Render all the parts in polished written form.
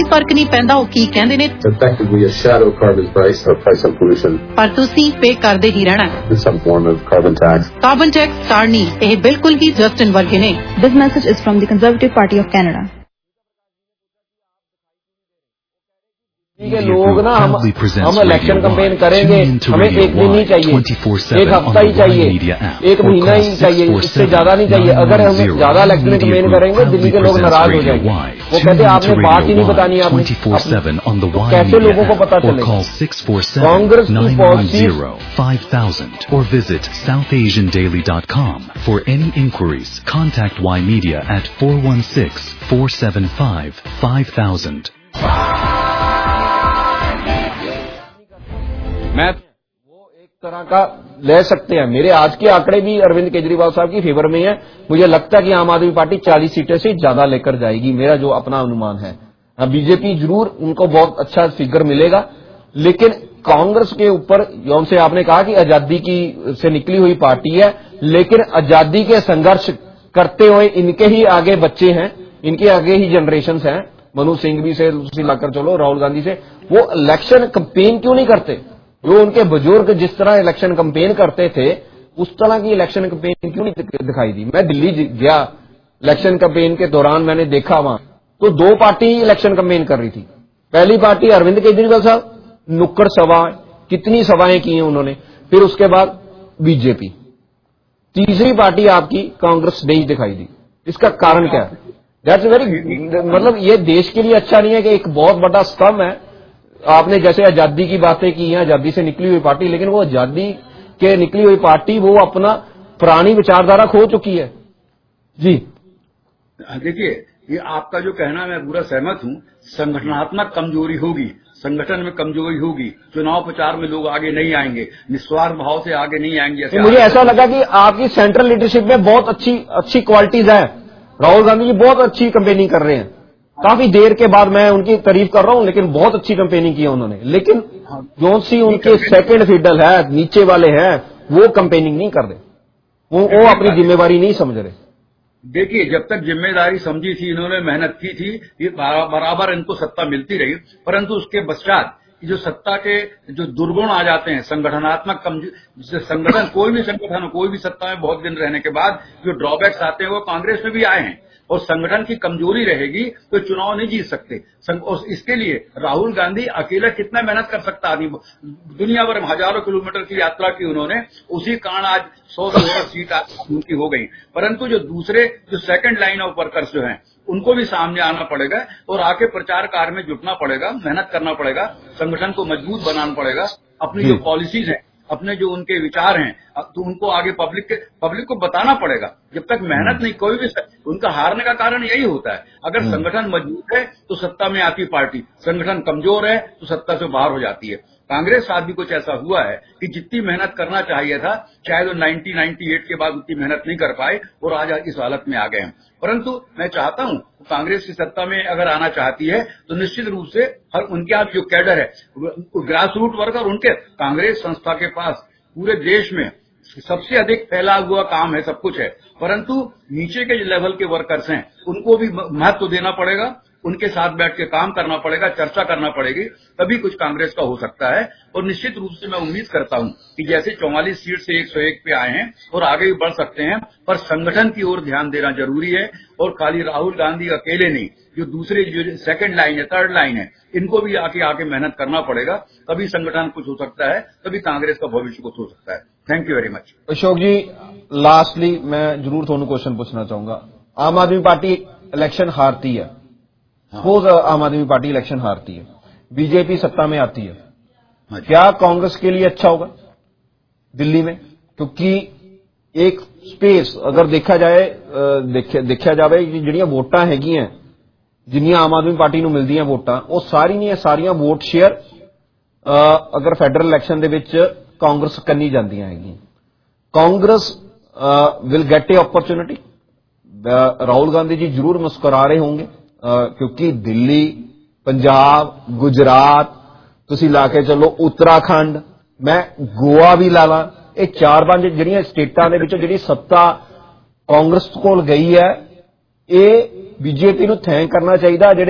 फर्क नहीं पैंदा ਉਹ ਕੀ ਕਹਿੰਦੇ ਨੇ effectively a shadow carbon price or price of pollution ਪਰ ਤੁਸੀਂ ਪੇ ਕਰਦੇ ਹੀ ਰਹਿਣਾ in some form of carbon tax ਸਾਰਣੀ ਇਹ ਬਿਲਕੁਲ ਹੀ ਜਸਟਿਨ ਵਰਗੇ ਨੇ This message is from the Conservative Party of Canada. के लोग ना हम इलेक्शन कैंपेन करेंगे, हमें एक दिन ही चाहिए, एक हफ्ता ही चाहिए, एक महीना ही चाहिए, इससे ज्यादा नहीं चाहिए। अगर हम ज्यादा इलेक्शन कैंपेन करेंगे दिल्ली के लोग नाराज हो जाएंगे। वो कहते हैं आपने बात ही नहीं बतानी, आपने कैसे लोगों को पता चलेगा। कांग्रेस की policy 5000 or visit southasiandaily.com for any inquiries. Contact Y Media at 416-475-5000. मैं वो एक तरह का ले सकते हैं। मेरे आज के आंकड़े भी अरविंद केजरीवाल साहब की फेवर में है। मुझे लगता है कि आम आदमी पार्टी 40 सीटें से ज्यादा लेकर जाएगी, मेरा जो अपना अनुमान है। बीजेपी जरूर उनको बहुत अच्छा फिगर मिलेगा, लेकिन कांग्रेस के ऊपर जौन से आपने कहा कि आजादी की से निकली हुई पार्टी है, लेकिन आजादी के संघर्ष करते हुए इनके ही आगे बच्चे हैं, इनके आगे ही जनरेशन हैं। मनु सिंह भी से लाकर चलो, राहुल गांधी से, वो इलेक्शन कैंपेन क्यों नहीं करते? जो उनके बुजुर्ग जिस तरह इलेक्शन कैंपेन करते थे उस तरह की इलेक्शन कैंपेन क्यों नहीं दिखाई दी? मैं दिल्ली गया इलेक्शन कैंपेन के दौरान, मैंने देखा वहां तो दो पार्टी इलेक्शन कैंपेन कर रही थी। पहली पार्टी अरविंद केजरीवाल साहब, नुक्कड़ सभाएं, कितनी सभाएं की हैं उन्होंने, फिर उसके बाद बीजेपी, तीसरी पार्टी आपकी कांग्रेस नहीं दिखाई दी। इसका कारण क्या है? दैट्स वेरी, मतलब ये देश के लिए अच्छा नहीं है कि एक बहुत बड़ा स्तंभ है। आपने जैसे आजादी की बातें की हैं, आजादी से निकली हुई पार्टी, लेकिन वो आजादी के निकली हुई पार्टी वो अपना पुरानी विचारधारा खो चुकी है। जी देखिए, ये आपका जो कहना मैं पूरा सहमत हूं। संगठनात्मक कमजोरी होगी, संगठन में कमजोरी होगी, चुनाव प्रचार में लोग आगे नहीं आएंगे, निस्वार्थ भाव से आगे नहीं आएंगे। मुझे ऐसा लगा कि आपकी सेंट्रल लीडरशिप में बहुत अच्छी क्वालिटीज है। राहुल गांधी जी बहुत अच्छी कैंपेनिंग कर रहे हैं, काफी देर के बाद मैं उनकी तारीफ कर रहा हूं, लेकिन बहुत अच्छी कैंपेनिंग की है उन्होंने। लेकिन जो सी उनके सेकंड फीडल है, नीचे वाले हैं, वो कैंपेनिंग नहीं कर रहे, वो अपनी जिम्मेवारी नहीं समझ रहे। देखिए, जब तक जिम्मेदारी समझी थी, इन्होंने मेहनत की थी, ये बराबर इनको सत्ता मिलती रही, परंतु उसके पश्चात जो सत्ता के जो दुर्गुण आ जाते हैं, संगठनात्मक संगठन, कोई भी संगठन, कोई भी सत्ता में बहुत दिन रहने के बाद जो ड्रॉबैक्स आते हैं वो कांग्रेस में भी आए हैं। और संगठन की कमजोरी रहेगी तो चुनाव नहीं जीत सकते। और इसके लिए राहुल गांधी अकेला कितना मेहनत कर सकता आदमी? दुनिया भर में हजारों किलोमीटर की यात्रा की उन्होंने, उसी कारण आज 100 से ऊपर सीट उनकी हो गई। परंतु जो दूसरे जो सेकंड लाइन ऑफ वर्कर्स जो हैं, उनको भी सामने आना पड़ेगा और आके प्रचार कार्य में जुटना पड़ेगा, मेहनत करना पड़ेगा, संगठन को मजबूत बनाना पड़ेगा, अपनी जो पॉलिसीज हैं, अपने जो उनके विचार हैं, तो उनको आगे पब्लिक को बताना पड़ेगा। जब तक मेहनत नहीं, कोई भी उनका हारने का कारण यही होता है। अगर संगठन मजबूत है तो सत्ता में आती पार्टी, संगठन कमजोर है तो सत्ता से बाहर हो जाती है। कांग्रेस साथ भी कुछ ऐसा हुआ है कि जितनी मेहनत करना चाहिए था, शायद वो 1998 के बाद उतनी मेहनत नहीं कर पाए और आज इस हालत में आ गए हैं। परंतु मैं चाहता हूं कांग्रेस की सत्ता में अगर आना चाहती है तो निश्चित रूप से हर उनके आप जो कैडर है, ग्रास रूट वर्कर, उनके कांग्रेस संस्था के पास पूरे देश में सबसे अधिक फैला हुआ काम है, सब कुछ है, परंतु नीचे के जो लेवल के वर्कर्स हैं उनको भी महत्व देना पड़ेगा, उनके साथ बैठ के काम करना पड़ेगा, चर्चा करना पड़ेगी, तभी कुछ कांग्रेस का हो सकता है। और निश्चित रूप से मैं उम्मीद करता हूं कि जैसे 44 सीट से 101 पे आए हैं और आगे भी बढ़ सकते हैं, पर संगठन की ओर ध्यान देना जरूरी है। और खाली राहुल गांधी अकेले नहीं, जो दूसरे जो सेकंड लाइन है, थर्ड लाइन है, इनको भी आके मेहनत करना पड़ेगा, तभी संगठन कुछ हो सकता है, तभी कांग्रेस का भविष्य कुछ हो सकता है। Thank you very much. Ashok ji, lastly मैं जरूर थोड़ा क्वेश्चन पूछना चाहूंगा। आम आदमी पार्टी इलेक्शन हारती है, सपोज आम आदमी पार्टी इलेक्शन हारती है, बीजेपी सत्ता में आती है, क्या कांग्रेस के लिए अच्छा होगा दिल्ली में? क्योंकि एक स्पेस अगर देखा जाए कि जिहड़ियां वोटां हैगियां, जिन्नियां आम आदमी पार्टी नूं मिलदियां वोटां, वो सारियां वोट शेयर अगर फेडरल इलेक्शन दे विच कांग्रेस करनी जांदियां हैगियां, Congress will get a opportunity. Rahul Gandhi ji जरूर मुस्कुरा रहे होंगे, क्योंकि दिल्ली, पंजाब, गुजरात, तुसी लाके चलो उत्तराखंड, मैं गोवा भी ला ला, ये 4-5 जिहड़ियां स्टेटां दे विच जिहड़ी सत्ता कांग्रेस कोल गई है, ये बीजेपी नूं थैंक करना चाहिए, जिहड़े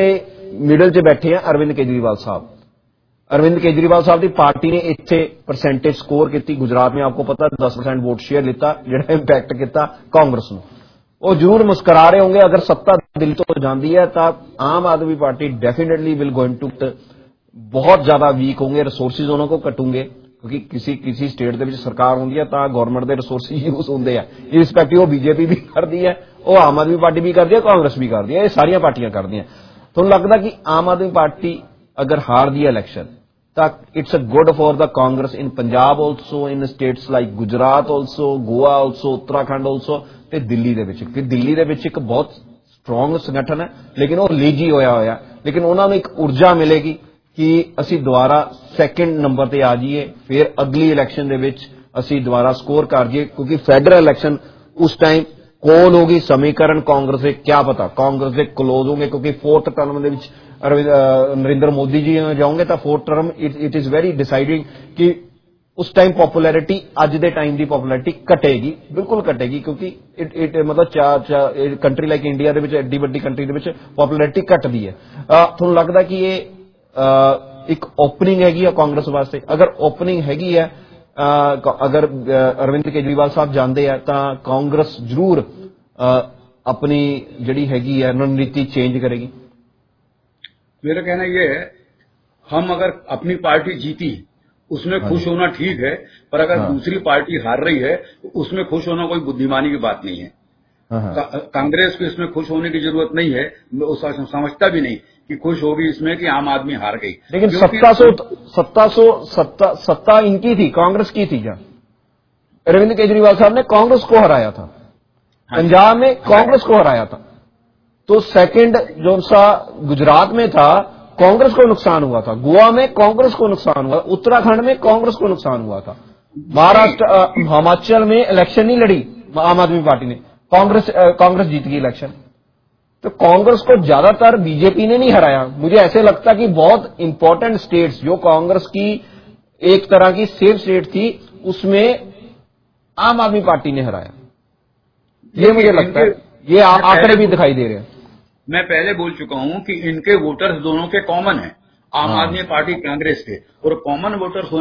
मिडल 'ਚ बैठे हैं अरविंद केजरीवाल साहब। अरविंद केजरीवाल साहब की पार्टी ने इत्थे परसेंटेज स्कोर की, गुजरात में आपको पता 10% वोट शेयर लिता, जिहड़ा इंपैक्ट किया कांग्रेस नूं। वो जरूर मुस्करा रहे होंगे, अगर सत्ता दिल तो जाती है तो Aam Aadmi Party definitely will going to बहुत ज्यादा वीक होंगे, रिसोर्सिज उन्होंने को कटूंगे, क्योंकि किसी स्टेट के सरकार होंगी है तो गवर्नमेंट के रिसोर्सिज यूज होंगे हैं, इरिस्पैक्टिव वो बीजेपी भी करती है, वो आम आदमी पार्टी भी करती है, कांग्रेस भी करती है, ये सारिया पार्टियां करती हैं। तो लगता कि आम आदमी पार्टी अगर हार दी इलैक्शन तो it's a good for the Congress in Punjab also, in states like Gujarat also, Goa also, Uttarakhand also, ते दिल्ली दे विच। दिल्ली दे विच एक बहुत स्ट्रोंग संगठन है, लेकिन वो लीजी होया, लेकिन उन्होंने एक ऊर्जा मिलेगी कि असी दोबारा सैकेंड नंबर ते आ जाइए, फिर अगली इलैक्शन दे विच असी दोबारा स्कोर कर जाइए, क्योंकि फैडरल इलैक्शन उस टाइम कोल होगी, समीकरण कांग्रेस के क्या पता कांग्रेस के क्लोज होंगे, क्योंकि 4th टर्म दे विच नरेंद्र मोदी जी जाओगे तो 4th term it is very deciding कि उस टाइम पॉपुलैरिटी अज दे टाइम की पॉपुलैरिटी घटेगी, बिल्कुल घटेगी, क्योंकि इट मतलब कंट्री लाइक इंडिया दे विच एड्डी वड्डी कंट्री दे विच पॉपुलैरिटी घटदी है। तुहानूं लगदा कि ये एक ओपनिंग हैगी है कांग्रेस वास्ते? अगर ओपनिंग हैगी है, अगर अरविंद केजरीवाल साहब जाते हैं तो कांग्रेस जरूर अपनी जिहड़ी हैगी है रणनीति चेंज करेगी। मेरा कहना यह है, हम अगर अपनी पार्टी जीती उसमें खुश होना ठीक है, पर अगर दूसरी पार्टी हार रही है तो उसमें खुश होना कोई बुद्धिमानी की बात नहीं है। कांग्रेस को इसमें खुश होने की जरूरत नहीं है, वो समझता भी नहीं कि खुश होगी इसमें कि आम आदमी हार गई। लेकिन सत्ता इनकी थी, कांग्रेस की थी। क्या अरविंद केजरीवाल साहब ने कांग्रेस को हराया था, पंजाब में कांग्रेस को हराया था, तो सेकंड जो सा गुजरात में था कांग्रेस को नुकसान हुआ था, गोवा में कांग्रेस को नुकसान हुआ, उत्तराखंड में कांग्रेस को नुकसान हुआ था, महाराष्ट्र हिमाचल में इलेक्शन नहीं लड़ी आम आदमी पार्टी ने, कांग्रेस जीत गई इलेक्शन। तो कांग्रेस को ज्यादातर बीजेपी ने नहीं हराया। मुझे ऐसे लगता कि बहुत इंपॉर्टेंट स्टेट्स जो कांग्रेस की एक तरह की सेफ स्टेट थी उसमें आम आदमी पार्टी ने हराया, ये मुझे लगता है। ये आंकड़े भी दिखाई दे रहे हैं। मैं पहले बोल चुका हूं कि इनके वोटर्स दोनों के कॉमन हैं, आम आदमी पार्टी कांग्रेस के, और कॉमन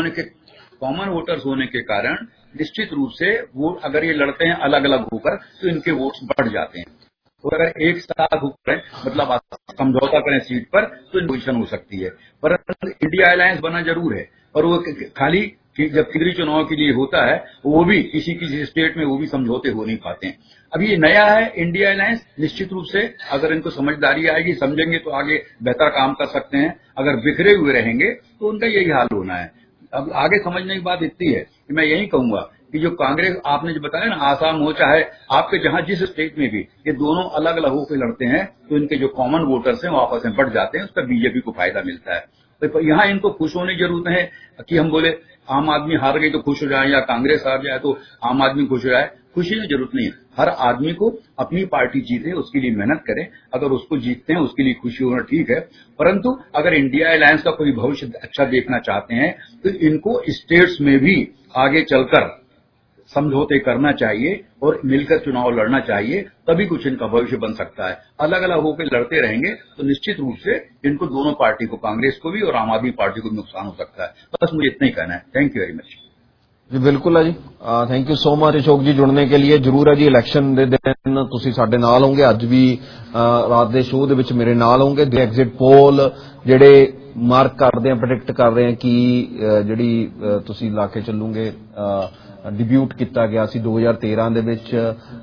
वोटर्स होने के कारण निश्चित रूप से वोट अगर ये लड़ते हैं अलग अलग होकर तो इनके वोट्स बढ़ जाते हैं। तो अगर एक साथ होकर मतलब समझौता करें सीट पर तो पोजीशन हो सकती है, पर इंडिया अलायंस बना जरूर है, और वो खाली जब केंद्रीय चुनाव के लिए होता है वो भी किसी स्टेट में वो भी समझौते हो नहीं पाते हैं। अभी ये नया है इंडिया अलायंस, निश्चित रूप से अगर इनको समझदारी आएगी, समझेंगे तो आगे बेहतर काम कर सकते हैं। अगर बिखरे हुए रहेंगे तो उनका यही हाल होना है। अब आगे समझने की बात इतनी है कि मैं यही कहूंगा कि जो कांग्रेस आपने जो बताया ना, आसाम हो चाहे आपके जहां जिस स्टेट में भी, ये दोनों अलग अलग होकर लड़ते हैं तो इनके जो कॉमन वोटर्स हैं वो आपस में बढ़ जाते हैं, उसका बीजेपी को फायदा मिलता है। तो यहाँ इनको खुश होने की जरूरत है कि हम बोले आम आदमी हार गई तो खुश हो जाए या कांग्रेस हार जाए तो आम आदमी खुश हो जाए। खुशी की जरूरत नहीं है। हर आदमी को अपनी पार्टी जीते उसके लिए मेहनत करें, अगर उसको जीतते हैं उसके लिए खुशी होना ठीक है, परंतु अगर इंडिया अलायंस का कोई भविष्य अच्छा देखना चाहते हैं तो इनको स्टेट्स में भी आगे चलकर समझौते करना चाहिए और मिलकर चुनाव लड़ना चाहिए, तभी कुछ इनका भविष्य बन सकता है। अलग अलग होकर लड़ते रहेंगे तो निश्चित रूप से इनको दोनों पार्टी को, कांग्रेस को भी और आम आदमी पार्टी को भी नुकसान हो सकता है। बस मुझे इतना ही कहना है। थैंक यू वेरी मच जी। बिल्कुल है जी, thank you so much Ashok ji जुड़ने के लिए। जरूर है जी, इलैक्शन दे दिन तुसीं साडे नाल होंगे, अज भी रात के शो दे विच मेरे नाल होंगे। एग्जिट पोल जिहड़े मार्क करते हैं, प्रेडिक्ट कर रहे हैं कि जिहड़ी तुसीं ला के चलोगे डिब्यूट किया गया सी 2013 दे विच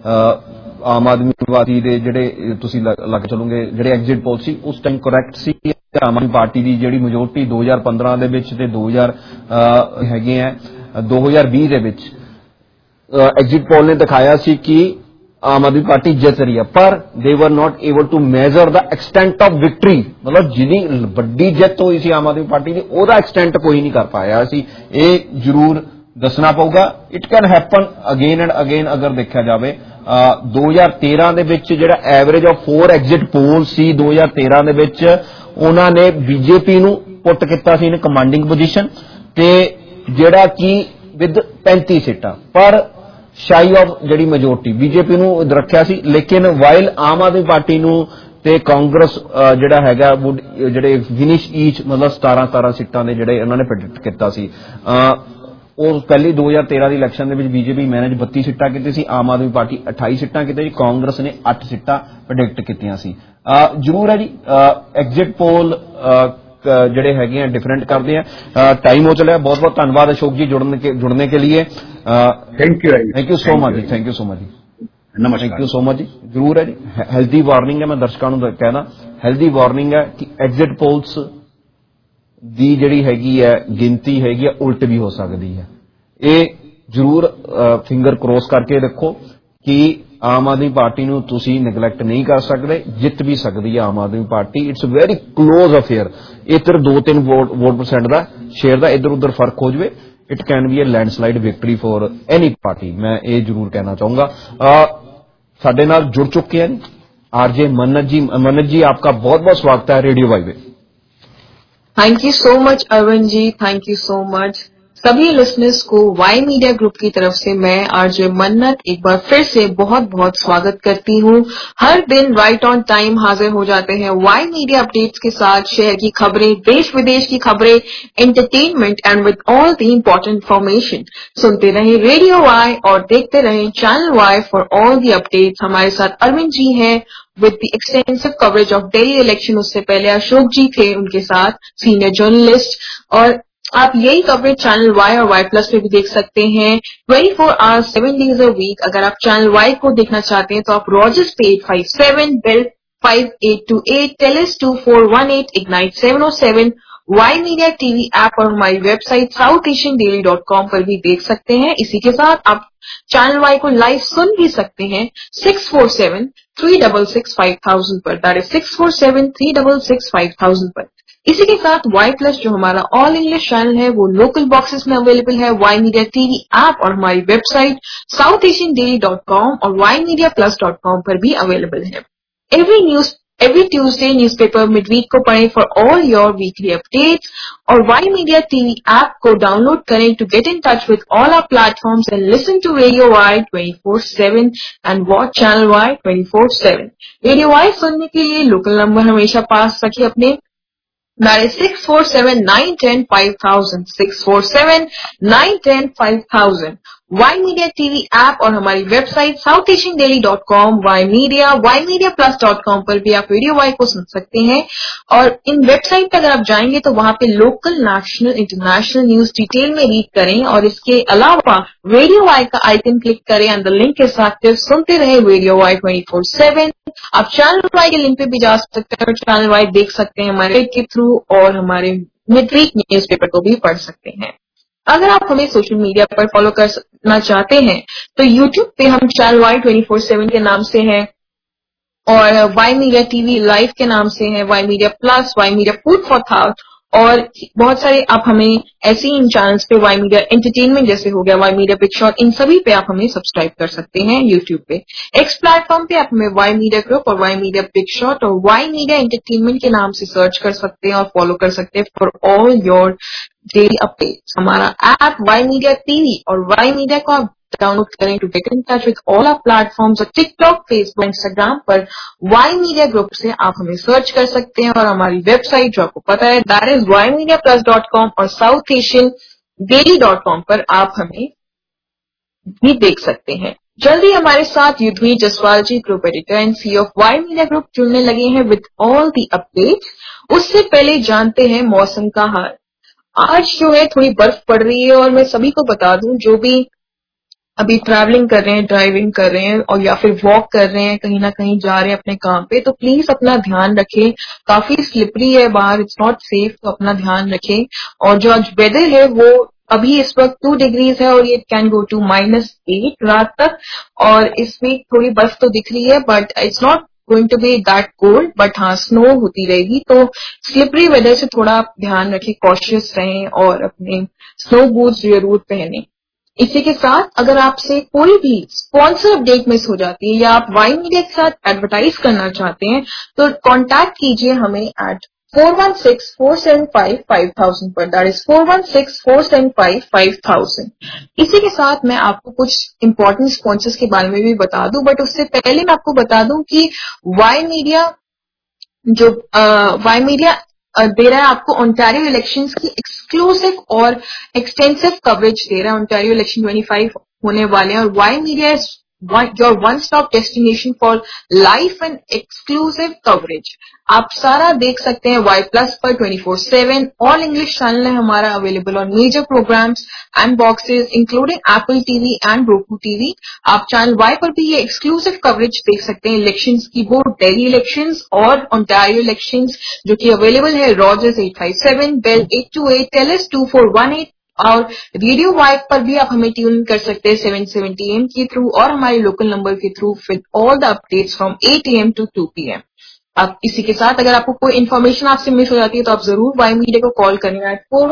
आम आदमी पार्टी दे जिहड़े तुसीं ला के चलोगे जिहड़े एग्जिट पोल सी उस टाइम करैक्ट सी। आम आदमी पार्टी की जिहड़ी मेजोरिटी 2015 दे विच ते 2000 हैगे है 2020 दे विच एग्जिट पोल ने दिखाया सी कि आम आदमी पार्टी जित रही है, पर they were not able to measure the extent of victory. मतलब जिनी वड्डी जित हुई सी आम आदमी पार्टी की ओहदा एक्सटेंट कोई नहीं कर पाया सी। ये जरूर दसना पऊगा। It can happen again and again. अगर देखा जाए 2013 दे विच जिहड़ा एवरेज ऑफ 4 एग्जिट पोल सी 2013 दे विच उन्होंने बीजेपी नूं पुट किया सी इन कमांडिंग पोजीशन ते जिहड़ा कि विद 35 सीटां, पर शाई ऑफ जिहड़ी मेजोरिटी बीजेपी नूं रखिया सी। लेकिन वाइल आम आदमी पार्टी नूं ਤੇ ਕਾਂਗਰਸ ਜਿਹੜਾ ਹੈਗਾ ਜਿਹੜੇ ਫਿਨਿਸ਼ ਈਚ ਮਤਲਬ 17 ਸੀਟਾਂ ਦੇ ਜਿਹੜੇ ਉਹਨਾਂ ਨੇ ਪ੍ਰੈਡਿਕਟ ਕੀਤਾ ਸੀ। ਉਹ ਪਹਿਲੀ 2013 ਦੀ ਇਲੈਕਸ਼ਨ ਦੇ ਵਿੱਚ ਬੀਜੇਪੀ ਮੈਨੇਜ 32 ਸੀਟਾਂ ਕੀਤੀ ਸੀ, ਆਮ ਆਦਮੀ ਪਾਰਟੀ 28 ਸੀਟਾਂ ਕੀਤੀ ਜੀ, ਕਾਂਗਰਸ ਨੇ 8 ਸੀਟਾਂ ਪ੍ਰੈਡਿਕਟ ਕੀਤੀਆਂ ਸੀ। ਜ਼ਰੂਰ ਹੈ ਜੀ ਐਗਜ਼ਿਟ ਪੋਲ ਜਿਹੜੇ ਹੈਗੇ ਆ डिफरेंट करते हैं। टाइम हो चला है। बहुत बहुत धन्यवाद अशोक जी जुड़ने के लिए। थैंक यू सो मच जी। थैंक यू सो मच जी। नमस्कार। थैंक यू सो मच जी। जरूर है जी हेल्दी वार्निंग है, मैं दर्शकों को कहना हेल्दी वार्निंग है कि एग्जिट पोल्स ਦੀ ਜਿਹੜੀ ਹੈਗੀ ਹੈ ਗਿਣਤੀ ਹੈਗੀ ਹੈ ਉਲਟ ਵੀ ਹੋ ਸਕਦੀ ਹੈ। ਇਹ ਜ਼ਰੂਰ ਫਿੰਗਰ ਕ੍ਰੋਸ ਕਰਕੇ ਰੱਖੋ ਕਿ ਆਮ ਆਦਮੀ ਪਾਰਟੀ ਨੂੰ ਤੁਸੀਂ ਨੈਗਲੈਕਟ ਨਹੀਂ ਕਰ ਸਕਦੇ, ਜਿੱਤ ਵੀ ਸਕਦੀ ਹੈ Aam Aadmi party. It's very close affair. ਇਹ ਸਿਰਫ 2-3 ਵੋਟ % ਦਾ ਸ਼ੇਅਰ ਦਾ ਇੱਧਰ ਉੱਧਰ ਫਰਕ ਹੋ ਜਾਵੇ, it can be a landslide victory for any party. ਮੈਂ ਇਹ ਜ਼ਰੂਰ ਕਹਿਣਾ ਚਾਹੂੰਗਾ। ਸਾਡੇ ਨਾਲ जुड़ चुके हैं आरजे मन्नत जी। मन्नत जी आपका बहुत बहुत स्वागत है रेडियो वाई पे। Thank you so much Arvind ji, thank you so much. सभी लिसनर्स को वाई मीडिया ग्रुप की तरफ से मैं आरजे मन्नत एक बार फिर से बहुत बहुत स्वागत करती हूँ। हर दिन राइट ऑन टाइम हाजिर हो जाते हैं वाई मीडिया अपडेट्स के साथ, शहर की खबरें, देश विदेश की खबरें, entertainment and with all the important information. सुनते रहे रेडियो वाई और देखते रहे channel Y for all the updates. हमारे साथ अरविंद जी हैं with the extensive coverage of Delhi election। उससे पहले अशोक जी थे उनके साथ, सीनियर जर्नलिस्ट। और आप यही कवरेज चैनल वाई और वाई प्लस पे भी देख सकते हैं 24 आवर्स 7 डेज अ वीक। अगर आप चैनल वाई को देखना चाहते हैं तो आप रॉजर्स पे 857, Bell 5828, Telus 2418, Ignite 707, Y media TV app और हमारी वेबसाइट southasiandaily.com पर भी देख सकते हैं। इसी के साथ आप चैनल वाई को लाइव सुन भी सकते हैं 647-366-5000 पर, दैट इज 647-366-5000 पर। इसी के साथ वाई प्लस जो हमारा ऑल इंग्लिश चैनल है वो लोकल बॉक्सेस में अवेलेबल है, वाई मीडिया टीवी ऐप और हमारी वेबसाइट southasiandaily.com और ymedia+.com पर भी अवेलेबल है। Every Tuesday newspaper midweek को पढ़ें for all your weekly updates और वाई मीडिया टीवी ऐप को डाउनलोड करें to get in touch with all our platforms and listen to Radio Y 24/7 and watch Channel Y 24/7। Radio Y सुनने के लिए local number हमेशा पास रखिए अपने, that is 647-910-5000, 647-910-5000। Y media TV app और हमारी वेबसाइट southasiandaily.com, वाई ymedia+.com पर भी आप रेडियो वाई को सुन सकते हैं। और इन वेबसाइट पर अगर आप जाएंगे तो वहां पे local, national, international news detail में रीड करें और इसके अलावा रेडियो वाई का आइकन क्लिक करें एंड द लिंक के साथ सुनते रहे रेडियो वाई 24/7। आप चैनल वाई के लिंक पे भी जा सकते हैं और चैनल वाई देख सकते हैं हमारे के थ्रू और हमारे मिडवीक न्यूज़पेपर को भी पढ़ सकते हैं। अगर आप हमें सोशल मीडिया पर फॉलो करना चाहते हैं तो यूट्यूब पे हम चैनल वाई 24/7 के नाम से हैं और वाई मीडिया टीवी लाइव के नाम से है, Y media plus, Y media food for thought और बहुत सारे आप हमें ऐसे इन चैनल्स पे वाई मीडिया एंटरटेनमेंट जैसे हो गया, वाई मीडिया पिक शॉट, इन सभी पे आप हमें सब्सक्राइब कर सकते हैं यूट्यूब पे। एक्स प्लेटफॉर्म पे आप हमें वाई मीडिया ग्रुप और वाई मीडिया पिक शॉट और वाई मीडिया एंटरटेनमेंट के नाम से सर्च कर सकते हैं और फॉलो कर सकते हैं for all your daily updates. हमारा ऐप वाई मीडिया टीवी और वाई मीडिया को आप डाउनलोड करें to get in touch with all our platforms और टिकटॉक, फेसबुक, इंस्टाग्राम पर वाई मीडिया ग्रुप से आप हमें सर्च कर सकते हैं और हमारी वेबसाइट जो आपको पता है दैट इज ymedia+.com और southasiandaily.com पर आप हमें भी देख सकते हैं। जल्दी हमारे साथ Yudhvir Jaswal ji, group editor and CEO of Y media group, जुड़ने लगे हैं विद ऑल द अपडेट्स। उससे पहले जानते हैं मौसम का हाल। आज जो है थोड़ी बर्फ पड़ रही है और मैं सभी को बता दूं जो भी अभी ट्रैवलिंग कर रहे हैं, ड्राइविंग कर रहे हैं और या फिर वॉक कर रहे हैं, कहीं ना कहीं जा रहे हैं अपने काम पे, तो प्लीज अपना ध्यान रखें। काफी स्लिपरी है बाहर, इट्स नॉट सेफ, तो अपना ध्यान रखें। और जो आज वेदर है वो अभी इस वक्त 2 डिग्रीज है और ये कैन गो टू -8 रात तक। और इस वीक थोड़ी बर्फ तो दिख रही है but it's not going to be that cold, but हाँ स्नो होती रहेगी, तो स्लिपरी वेदर से थोड़ा आप ध्यान रखें, कॉशियस रहें और अपने स्नो बूट्स जरूर पहने। इसी के साथ अगर आपसे कोई भी स्पॉन्सर अपडेट मिस हो जाती है या आप वाई मीडिया के साथ एडवर्टाइज करना चाहते हैं तो कांटेक्ट कीजिए हमें एट 416-475-5000 पर, दैट इज 416-475-5000। इसी के साथ मैं आपको कुछ इंपॉर्टेंट स्पॉन्सर्स के बारे में भी बता दूं, बट उससे पहले मैं आपको बता दूं कि वाई मीडिया जो वाई मीडिया दे रहा है आपको ओंटारियो इलेक्शंस की एक्सक्लूसिव और एक्सटेंसिव कवरेज दे रहा है। ओंटारियो इलेक्शन 25 होने वाले हैं और Y media is your one stop destination for live and exclusive coverage. आप सारा देख सकते हैं वाई प्लस पर 24/7 ऑल इंग्लिश चैनल है हमारा अवेलेबल और major programs and boxes including Apple TV and roku TV. आप चैनल वाई पर भी ये एक्सक्लूसिव कवरेज देख सकते हैं इलेक्शंस की, वो दिल्ली इलेक्शंस और ओंटारियो इलेक्शंस जो कि अवेलेबल है रॉजर्स 857, बेल 828, टेलस 2418 और रेडियो वाइब पर भी आप हमें ट्यून कर सकते हैं 770 AM के थ्रू और हमारे लोकल नंबर के through with all the updates from 8 AM to 2 PM। अब इसी के साथ अगर आपको कोई इन्फॉर्मेशन आपसे मिस हो जाती है तो आप जरूर वाई मीडिया को कॉल करेंगे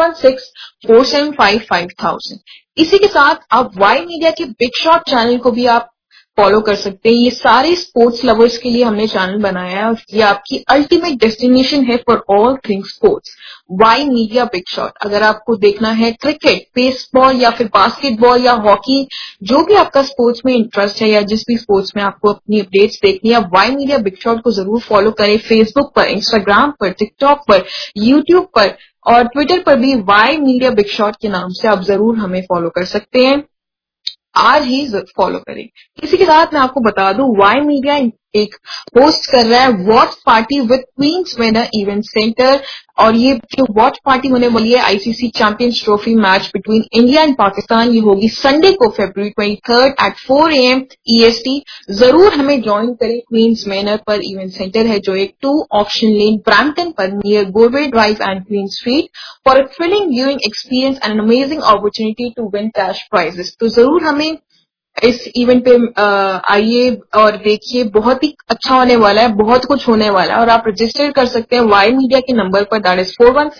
416-475-5000। इसी के साथ आप वाई मीडिया के बिग शॉट चैनल को भी आप फॉलो कर सकते हैं। ये सारे स्पोर्ट्स लवर्स के लिए हमने चैनल बनाया है और ये आपकी अल्टीमेट डेस्टिनेशन है for all things sports. Y media big shot, अगर आपको देखना है क्रिकेट, बेसबॉल या फिर बास्केटबॉल या हॉकी, जो भी आपका स्पोर्ट्स में इंटरेस्ट है या जिस भी स्पोर्ट्स में आपको अपनी अपडेट्स देखनी है, वाई मीडिया बिग शॉट को जरूर फॉलो करें। फेसबुक पर, इंस्टाग्राम पर, टिकटॉक पर, यूट्यूब पर और ट्विटर पर भी वाई मीडिया बिग शॉट के नाम से आप जरूर हमें फॉलो कर सकते हैं। आज ही फॉलो करें। इसी के साथ मैं आपको बता दूं वाई मीडिया एक होस्ट कर रहा है watch party with Queens winner event centre और ये जो वॉच पार्टी होने वाली है ICC Champions Trophy match between India and Pakistan, ये होगी संडे को February 23 at 4 AM EST। जरूर हमें ज्वाइन करें। क्वींस मैनर पर इवेंट सेंटर है जो एक 2 ऑप्शन लेन ब्रैम्पटन पर near Goreway drive and Queen street for a thrilling viewing experience and an amazing opportunity to win cash prizes. तो जरूर हमें इस इवेंट पे आइए और देखिए, बहुत ही अच्छा होने वाला है, बहुत कुछ होने वाला है और आप रजिस्टर कर सकते हैं वाई मीडिया के नंबर पर दैट इज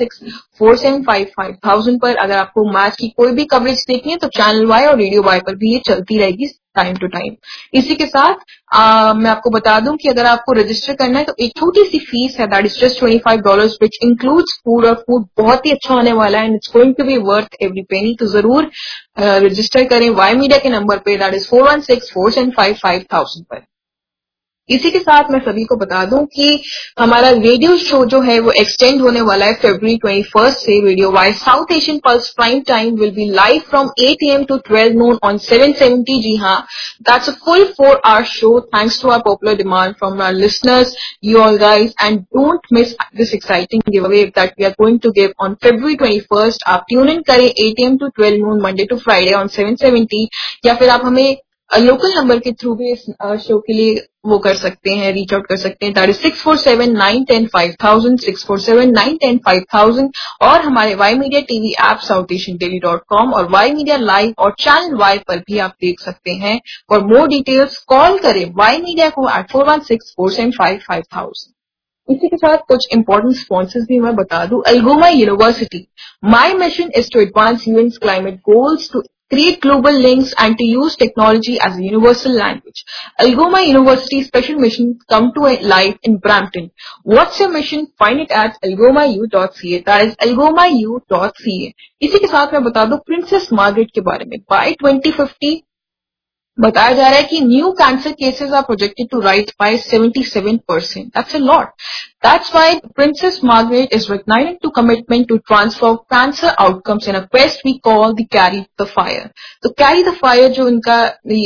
416-475-5000 पर। अगर आपको मैच की कोई भी कवरेज देखनी है तो चैनल वाई और रेडियो वाई पर भी ये चलती रहेगी टाइम टू टाइम। इसी के साथ मैं आपको बता दूं कि अगर आपको रजिस्टर करना है तो एक छोटी सी फीस है that is just $25 which includes food और फूड बहुत ही अच्छा होने वाला है and it's going to be worth every penny. तो जरूर रजिस्टर करें वाई मीडिया के नंबर पे दैट इज 416-475-5000 पर। इसी के साथ मैं सभी को बता दूं कि हमारा रेडियो शो जो है वो एक्सटेंड होने वाला है February 21 से। Radio Y South Asian Pulse prime time will be live from 8 AM to 12 noon on 770। जी हाँ, that's a full 4-hour show thanks to our popular demand from our listeners, you all guys, and don't miss this exciting giveaway that we are going to give on February 21। आप tune in करें 8 AM to 12 noon Monday to Friday on 770 या फिर आप हमें local number के through भी इस show के लिए वो कर सकते हैं, रीच आउट कर सकते हैं दैट इज 647-910-5000, 647-910-5000 और हमारे Y media TV app southasiandaily.com और वाई मीडिया लाइव और चैनल वाई पर भी आप देख सकते हैं। फॉर मोर डिटेल्स कॉल करें वाई मीडिया को at 416-475-5000। इसी के साथ कुछ इंपॉर्टेंट स्पॉन्सर्स भी मैं बता दूं। Algoma University, my mission is to advance UN's climate goals, to create global links and to use technology as a universal language. Algoma University special mission come to life in Brampton. What's your mission? Find it at algomau.ca. That is algomau.ca. इसी के साथ मैं बता दूं princess Margaret के बारे में। By 2050 बताया जा रहा है कि new cancer cases are projected to rise by 77%. That's a lot. That's why Princess Margaret is igniting to commitment to transform cancer outcomes in a quest we call the Carry the Fire. तो Carry the Fire जो इनका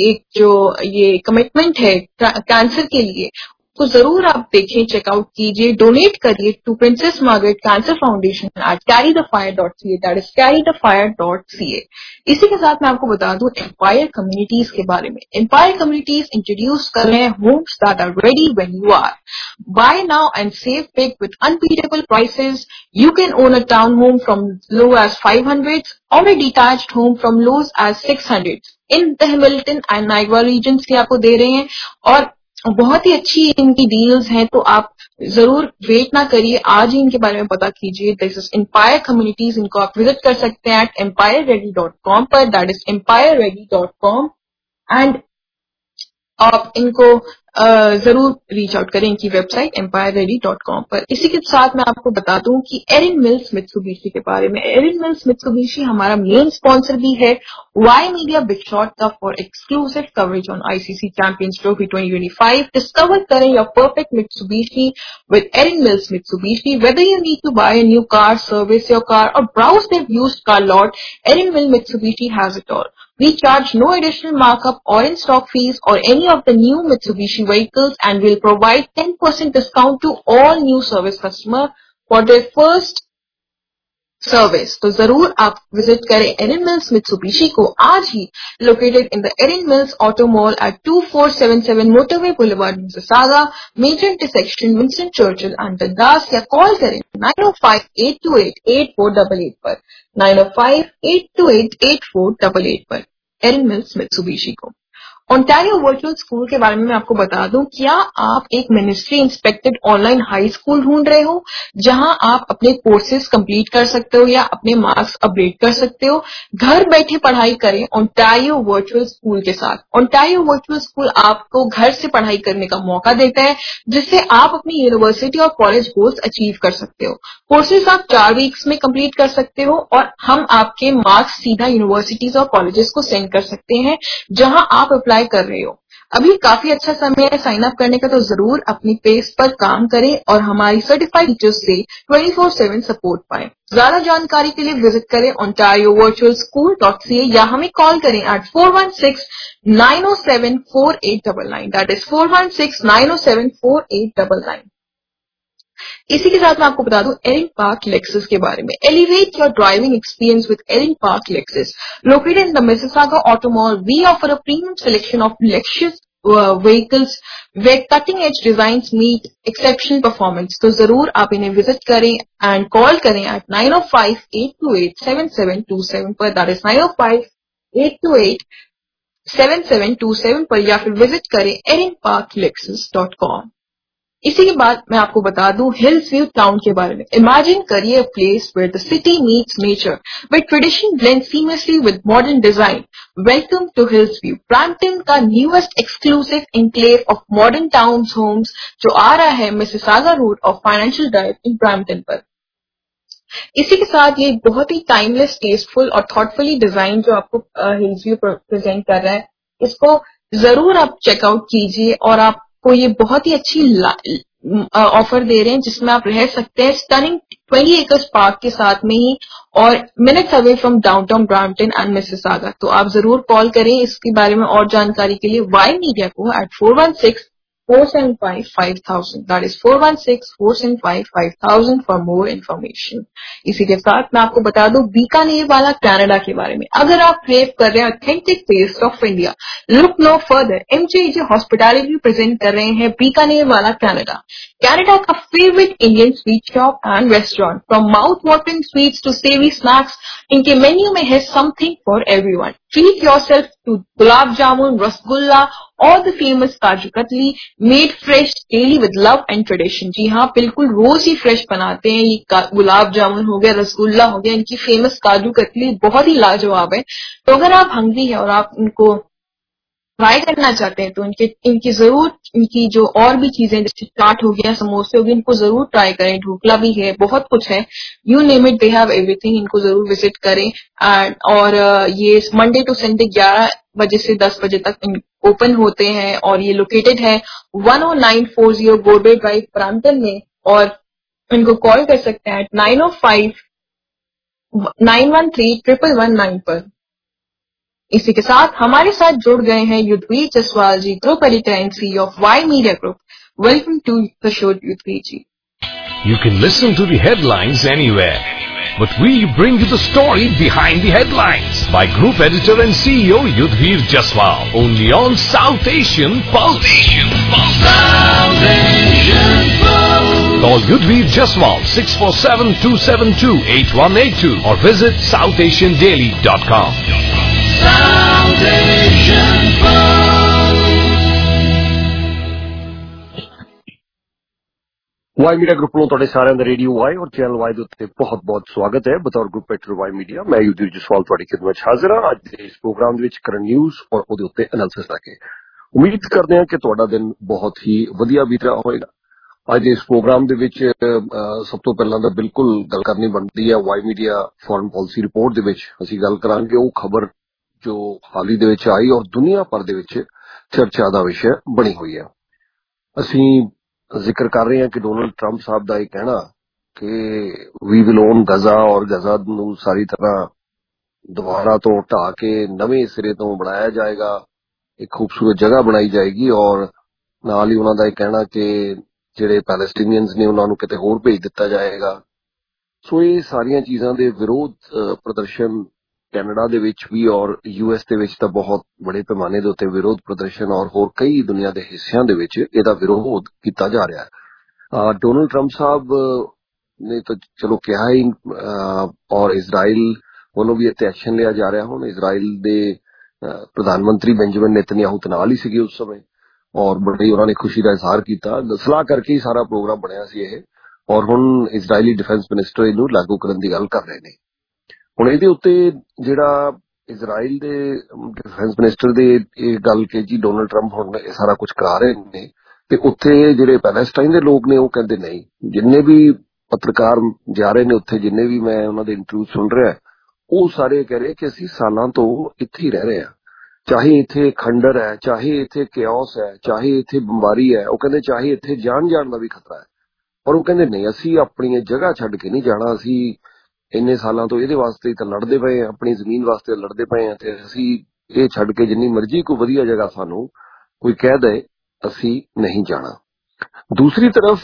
ये commitment है cancer के लिए, तो जरूर आप देखें, चेकआउट कीजिए, डोनेट करिए to Princess Margaret cancer foundation at carrythefire.ca, that is carrythefire.ca। इसी के साथ मैं आपको बता दूं एम्पायर कम्युनिटीज के बारे में। एम्पायर कम्युनिटीज इंट्रोड्यूस कर रहे हैं homes that are ready when you are. Buy now and save big with unbeatable prices. You can own a town home from low as 500 और a detached home from low as 600 in the Hamilton and Niagara regions के आपको दे रहे हैं और बहुत ही अच्छी इनकी deals हैं। तो आप जरूर वेट ना करिए, आज ही इनके बारे में पता कीजिए। दिस इज एम्पायर कम्युनिटीज, इनको आप विजिट कर सकते हैं at empireready.com पर, दैट इज empireready.com एंड आप इनको जरूर रीच आउट करें इनकी वेबसाइट empireready.com पर। इसी के साथ मैं आपको बता दूं कि एरिन मिल्स मित्सुबिशी के बारे में। एरिन मिल्स मित्सुबिशी हमारा मेन स्पॉन्सर भी है वाई मीडिया बिग शॉट का for exclusive coverage on ICC Champions Trophy 2025। Discover करें your perfect Mitsubishi with Erin Mills Mitsubishi. Whether you need to buy a new car, service your car और browse their used car lot, Erin Mill Mitsubishi has it all. We charge no additional markup or in-stock fees or any of the new Mitsubishi vehicles and will provide 10% discount to all new service customer for their first service. तो जरूर आप visit करें Erin Mills Mitsubishi को आज ही, located in the Erin Mills auto mall at 2477 motorway boulevard Mississauga, major intersection Winston Churchill and Dundas, या call करें 905-828-8488 पर, 905-828-8488 पर एरिन मिल्स मित्सुबिशी को। ओंटारियो वर्चुअल स्कूल के बारे में मैं आपको बता दूं, क्या आप एक ministry inspected online high school ढूंढ रहे हो जहां आप अपने कोर्सेज कंप्लीट कर सकते हो या अपने मार्क्स अपडेट कर सकते हो? घर बैठे पढ़ाई करें ओंटारियो वर्चुअल स्कूल के साथ। ओंटारियो वर्चुअल स्कूल आपको घर से पढ़ाई करने का मौका देता है जिससे आप अपनी यूनिवर्सिटी और कॉलेज गोल्स अचीव कर सकते हो। कोर्सेज आप 4 वीक्स में कंप्लीट कर सकते हो और हम आपके मार्क्स सीधा यूनिवर्सिटीज और कॉलेजेस को सेंड कर सकते हैं जहां आप अप्लाई कर रहे हो। अभी काफी अच्छा समय है साइन अप करने का, तो जरूर अपनी पेस पर काम करें और हमारी सर्टिफाइड टीचर्स से 24/7 सपोर्ट पाएं। ज्यादा जानकारी के लिए विजिट करें ontariovirtualschool.ca या हमें कॉल करें at 416-907-4899। That is 416-907-4899। इसी के साथ मैं आपको बता दूं एरिन पार्क लेक्सस के बारे में। Elevate your driving experience with Erin Park Lexus, located in the Mississauga auto mall. We offer a premium selection of Lexus vehicles where cutting edge designs meet exceptional performance। तो जरूर आप इन्हें visit करें and call करें at 905-828-7727 पर, that is 905-828-7727 पर, या फिर विजिट करें erinparklexus.com। इसी के बाद मैं आपको बता दूं हिल्स व्यू टाउन के बारे में। इमेजिन करिए a place where the city meets nature, where tradition blend seamlessly with modern design. Welcome to Hills view, Brampton का newest exclusive enclave of modern towns homes जो आ रहा है मिसिसागा रोड और फाइनेंशियल ड्राइव इन ब्रैम्पटन पर। इसी के साथ ये बहुत ही टाइमलेस, टेस्टफुल और थॉटफुली डिजाइन जो आपको हिल्स व्यू प्रेजेंट कर रहा है, इसको जरूर आप चेकआउट कीजिए और आपको ये बहुत ही अच्छी ऑफर दे रहे हैं जिसमें आप रह सकते हैं स्टनिंग 20 एकर्स पार्क के साथ में ही और minutes away from downtown Brampton and Mississauga. तो आप जरूर कॉल करें इसके बारे में और जानकारी के लिए वाई मीडिया को at 416-475-5000। That is 416-475-5000 for more information. इसी के साथ मैं आपको बता दूं बीकानेर वाला कनाडा के बारे में। अगर आप क्रेव कर रहे हैं authentic taste of India, look no further, MJJ hospitality present कर रहे हैं बीकानेर वाला कनाडा, कनाडा का favourite Indian sweet shop and restaurant. From mouth watering sweets to savoury snacks, इनके मेन्यू में है something for everyone. Treat yourself to gulab jamun, rasgulla और the famous kaju katli, made fresh daily with love and tradition. जी हाँ, बिल्कुल रोज ही fresh बनाते हैं। ये गुलाब जामुन हो गया, रसगुल्ला हो गया, इनकी फेमस काजू कतली बहुत ही लाजवाब है। तो अगर आप हंग्री है और आप इनको ट्राई करना चाहते हैं तो इनकी जरूर, इनकी जो और भी चीजें जैसे चाट हो गया, समोसे हो गए, इनको जरूर ट्राई करें। ढोकला भी है, बहुत कुछ है, you name it, they have everything. इनको जरूर विजिट करें। और ये मंडे टू संडे 11 बजे से 10 बजे तक ओपन होते हैं और ये लोकेटेड है 10940 गोडवे ड्राइव ब्रैम्पटन में। और इनको कॉल कर सकते हैं 905-913-1119 पर। इसी के साथ हमारे साथ जुड़ गए हैं Yudhvir Jaswal ji, group editor and CEO of Y media group. Welcome to the show Yudhvir ji. You can listen to the headlines anywhere, but we bring you the story behind the headlines by Group Editor and CEO Yudhvir Jaswal, only on South Asian Pulse. Call Yudhvir Jaswal 647-272-8182 or visit southasiandaily.com. South Asian Y media group ਨੂੰ ਤੁਹਾਡੇ ਸਾਰਿਆਂ ਦਾ radio Y ਔਰ channel Y ਦੇ ਉੱਤੇ ਬਹੁਤ-ਬਹੁਤ ਸਵਾਗਤ ਹੈ। ਬਤੌਰ ਗਰੁੱਪ ਐਡੀਟਰ ਵਾਈ ਮੀਡੀਆ ਮੈਂ ਯੁਧਵੀਰ ਜਸਵਾਲ ਤੁਹਾਡੀ ਖਿਦਮਤ 'ਚ ਹਾਜ਼ਰ ਹਾਂ। ਅੱਜ ਦੇ ਇਸ ਪ੍ਰੋਗਰਾਮ ਦੇ ਵਿੱਚ ਕਰੰਟ ਨਿਊਜ਼ ਔਰ ਉਹਦੇ ਉੱਤੇ ਐਨਾਲਿਸਿਸ ਲੈ ਕੇ ਉਮੀਦ ਕਰਦੇ ਹਾਂ ਕਿ ਤੁਹਾਡਾ ਦਿਨ ਬਹੁਤ ਹੀ ਵਧੀਆ ਬੀਤ ਰਿਹਾ ਹੋਵੇਗਾ। ਅੱਜ ਇਸ ਪ੍ਰੋਗਰਾਮ ਦੇ ਵਿੱਚ ਸਭ ਤੋਂ ਪਹਿਲਾਂ ਤਾਂ ਬਿਲਕੁਲ ਗੱਲ ਕਰਨੀ ਬਣਦੀ ਹੈ Y media foreign policy report ਦੇ ਵਿੱਚ ਅਸੀਂ ਗੱਲ ਕਰਾਂਗੇ ਉਹ ਖਬਰ ਜੋ ਹਾਲ ਹੀ ਦੇ ਵਿੱਚ ਆਈ ਔਰ ਦੁਨੀਆ ਭਰ ਦੇ ਵਿੱਚ ਚਰਚਾ ਦਾ ਵਿਸ਼ਾ ਬਣੀ ਹੋਈ ਹੈ। ਅਸੀਂ ਜ਼ਿਕਰ ਕਰ ਰਹੇ ਹਾਂ ਕਿ ਡੋਨਲਡ ਟਰੰਪ ਸਾਹਿਬ ਦਾ ਇਹ ਕਹਿਣਾ ਕਿ ਵੀ ਵਿਲ ਓਨ ਗਜ਼ਾ ਔਰ ਗਜ਼ਾ ਨੂੰ ਸਾਰੀ ਤਰ੍ਹਾਂ ਦੁਬਾਰਾ ਤੋਂ ਢਾਹ ਕੇ ਨਵੇਂ ਸਿਰੇ ਤੋਂ ਬਣਾਇਆ ਜਾਏਗਾ, ਇੱਕ ਖੂਬਸੂਰਤ ਜਗ੍ਹਾ ਬਣਾਈ ਜਾਏਗੀ ਔਰ ਨਾਲ ਹੀ ਉਹਨਾਂ ਦਾ ਇਹ ਕਹਿਣਾ ਕਿ ਜਿਹੜੇ ਪੈਲਸਟੀਨੀਅਨਸ ਨੇ ਉਹਨਾਂ ਨੂੰ ਕਿਤੇ ਹੋਰ ਭੇਜ ਦਿੱਤਾ ਜਾਏਗਾ। ਸੋ ਇਹ ਸਾਰੀਆਂ ਚੀਜ਼ਾਂ ਦੇ ਵਿਰੋਧ ਪ੍ਰਦਰਸ਼ਨ ਕੈਨੇਡਾ ਦੇ ਵਿੱਚ ਵੀ ਔਰ US ਦੇ ਵਿੱਚ ਤਾਂ ਬਹੁਤ ਬੜੇ ਪੈਮਾਨੇ ਦੇ ਉੱਤੇ ਵਿਰੋਧ ਪ੍ਰਦਰਸ਼ਨ ਔਰ ਹੋਰ ਕਈ ਦੁਨੀਆ ਦੇ ਹਿੱਸਿਆਂ ਦੇ ਵਿੱਚ ਇਹਦਾ ਵਿਰੋਧ ਕੀਤਾ ਜਾ ਰਿਹਾ ਹੈ। ਡੋਨਲਡ ਟਰੰਪ ਸਾਹਿਬ ਨੇ ਤਾਂ ਚਲੋ ਕਿਹਾ ਹੀ ਔਰ ਇਜ਼ਰਾਈਲ ਵੱਲੋਂ ਵੀ ਇੱਥੇ ਐਕਸ਼ਨ ਲਿਆ ਜਾ ਰਿਹਾ। ਹੁਣ ਇਜ਼ਰਾਈਲ ਦੇ ਪ੍ਰਧਾਨ ਮੰਤਰੀ ਬੈਂਜਾਮਿਨ ਨੇਤਨਯਾਹੂ ਤਾਂ ਨਾਲ ਹੀ ਸੀਗੇ ਉਸ ਸਮੇਂ ਔਰ ਬੜੀ ਉਹਨਾਂ ਨੇ ਖੁਸ਼ੀ ਦਾ ਇਜ਼ਹਾਰ ਕੀਤਾ। ਸਲਾਹ ਕਰਕੇ ਹੀ ਸਾਰਾ ਪ੍ਰੋਗਰਾਮ ਬਣਿਆ ਸੀ ਇਹ ਔਰ ਹੁਣ ਇਜ਼ਰਾਈਲੀ ਡਿਫੈਂਸ ਮਿਨਿਸਟਰ ਇਹਨੂੰ ਲਾਗੂ ਕਰਨ ਦੀ ਗੱਲ ਕਰ ਰਹੇ ਨੇ। ਹੁਣ ਇਹਦੇ ਉੱਤੇ ਜਿਹੜਾ ਇਜ਼ਰਾਈਲ ਦੇ ਡਿਫੈਂਸ ਮਿਨਿਸਟਰ ਦੇ ਇਹ ਗੱਲ ਕਿ ਜੀ ਡੋਨਲਡ ਟਰੰਪ ਹੁਣ ਇਹ ਸਾਰਾ ਕੁਝ ਕਰਾ ਰਹੇ ਨੇ ਤੇ ਉੱਥੇ ਜਿਹੜੇ ਪੈਲੇਸਟਾਈਨ ਦੇ ਲੋਕ ਨੇ ਉਹ ਕਹਿੰਦੇ ਨਹੀਂ। ਜਿੰਨੇ ਵੀ ਪੱਤਰਕਾਰ ਜਾ ਰਹੇ ਨੇ ਉੱਥੇ, ਜਿੰਨੇ ਵੀ ਮੈਂ ਉਹਨਾਂ ਦੇ ਇੰਟਰਵਿਊ ਸੁਣ ਰਿਹਾ, ਉਹ ਸਾਰੇ ਕਹਿ ਰਹੇ ਕਿ ਅਸੀਂ ਸਾਲਾਂ ਤੋਂ ਇੱਥੇ ਹੀ ਰਹਿ ਰਹੇ ਹਾਂ, ਚਾਹੇ ਇੱਥੇ ਖੰਡਰ ਹੈ, ਚਾਹੇ ਇੱਥੇ ਕਿਓਸ ਹੈ, ਚਾਹੇ ਇੱਥੇ ਬੰਬਾਰੀ ਹੈ। ਉਹ ਕਹਿੰਦੇ ਚਾਹੇ ਇੱਥੇ ਜਾਣ ਦਾ ਵੀ ਖਤਰਾ ਹੈ ਪਰ ਉਹ ਕਹਿੰਦੇ ਨਹੀਂ, ਅਸੀਂ ਆਪਣੀ ਜਗ੍ਹਾ ਛੱਡ ਕੇ ਨਹੀਂ ਜਾਣਾ। ਅਸੀਂ ਇੰਨੇ ਸਾਲਾਂ ਤੋਂ ਇਹਦੇ ਵਾਸਤੇ ਤਾਂ ਲੜਦੇ ਪਏ ਹਾਂ, ਆਪਣੀ ਜ਼ਮੀਨ ਵਾਸਤੇ ਲੜਦੇ ਪਏ ਹਾਂ ਤੇ ਅਸੀਂ ਇਹ ਛੱਡ ਕੇ ਜਿੰਨੀ ਮਰਜ਼ੀ ਕੋਈ ਵਧੀਆ ਜਗ੍ਹਾ ਸਾਨੂੰ ਕੋਈ ਕਹਿ ਦੇ ਅਸੀਂ ਨਹੀਂ ਜਾਣਾ। ਦੂਸਰੀ ਤਰਫ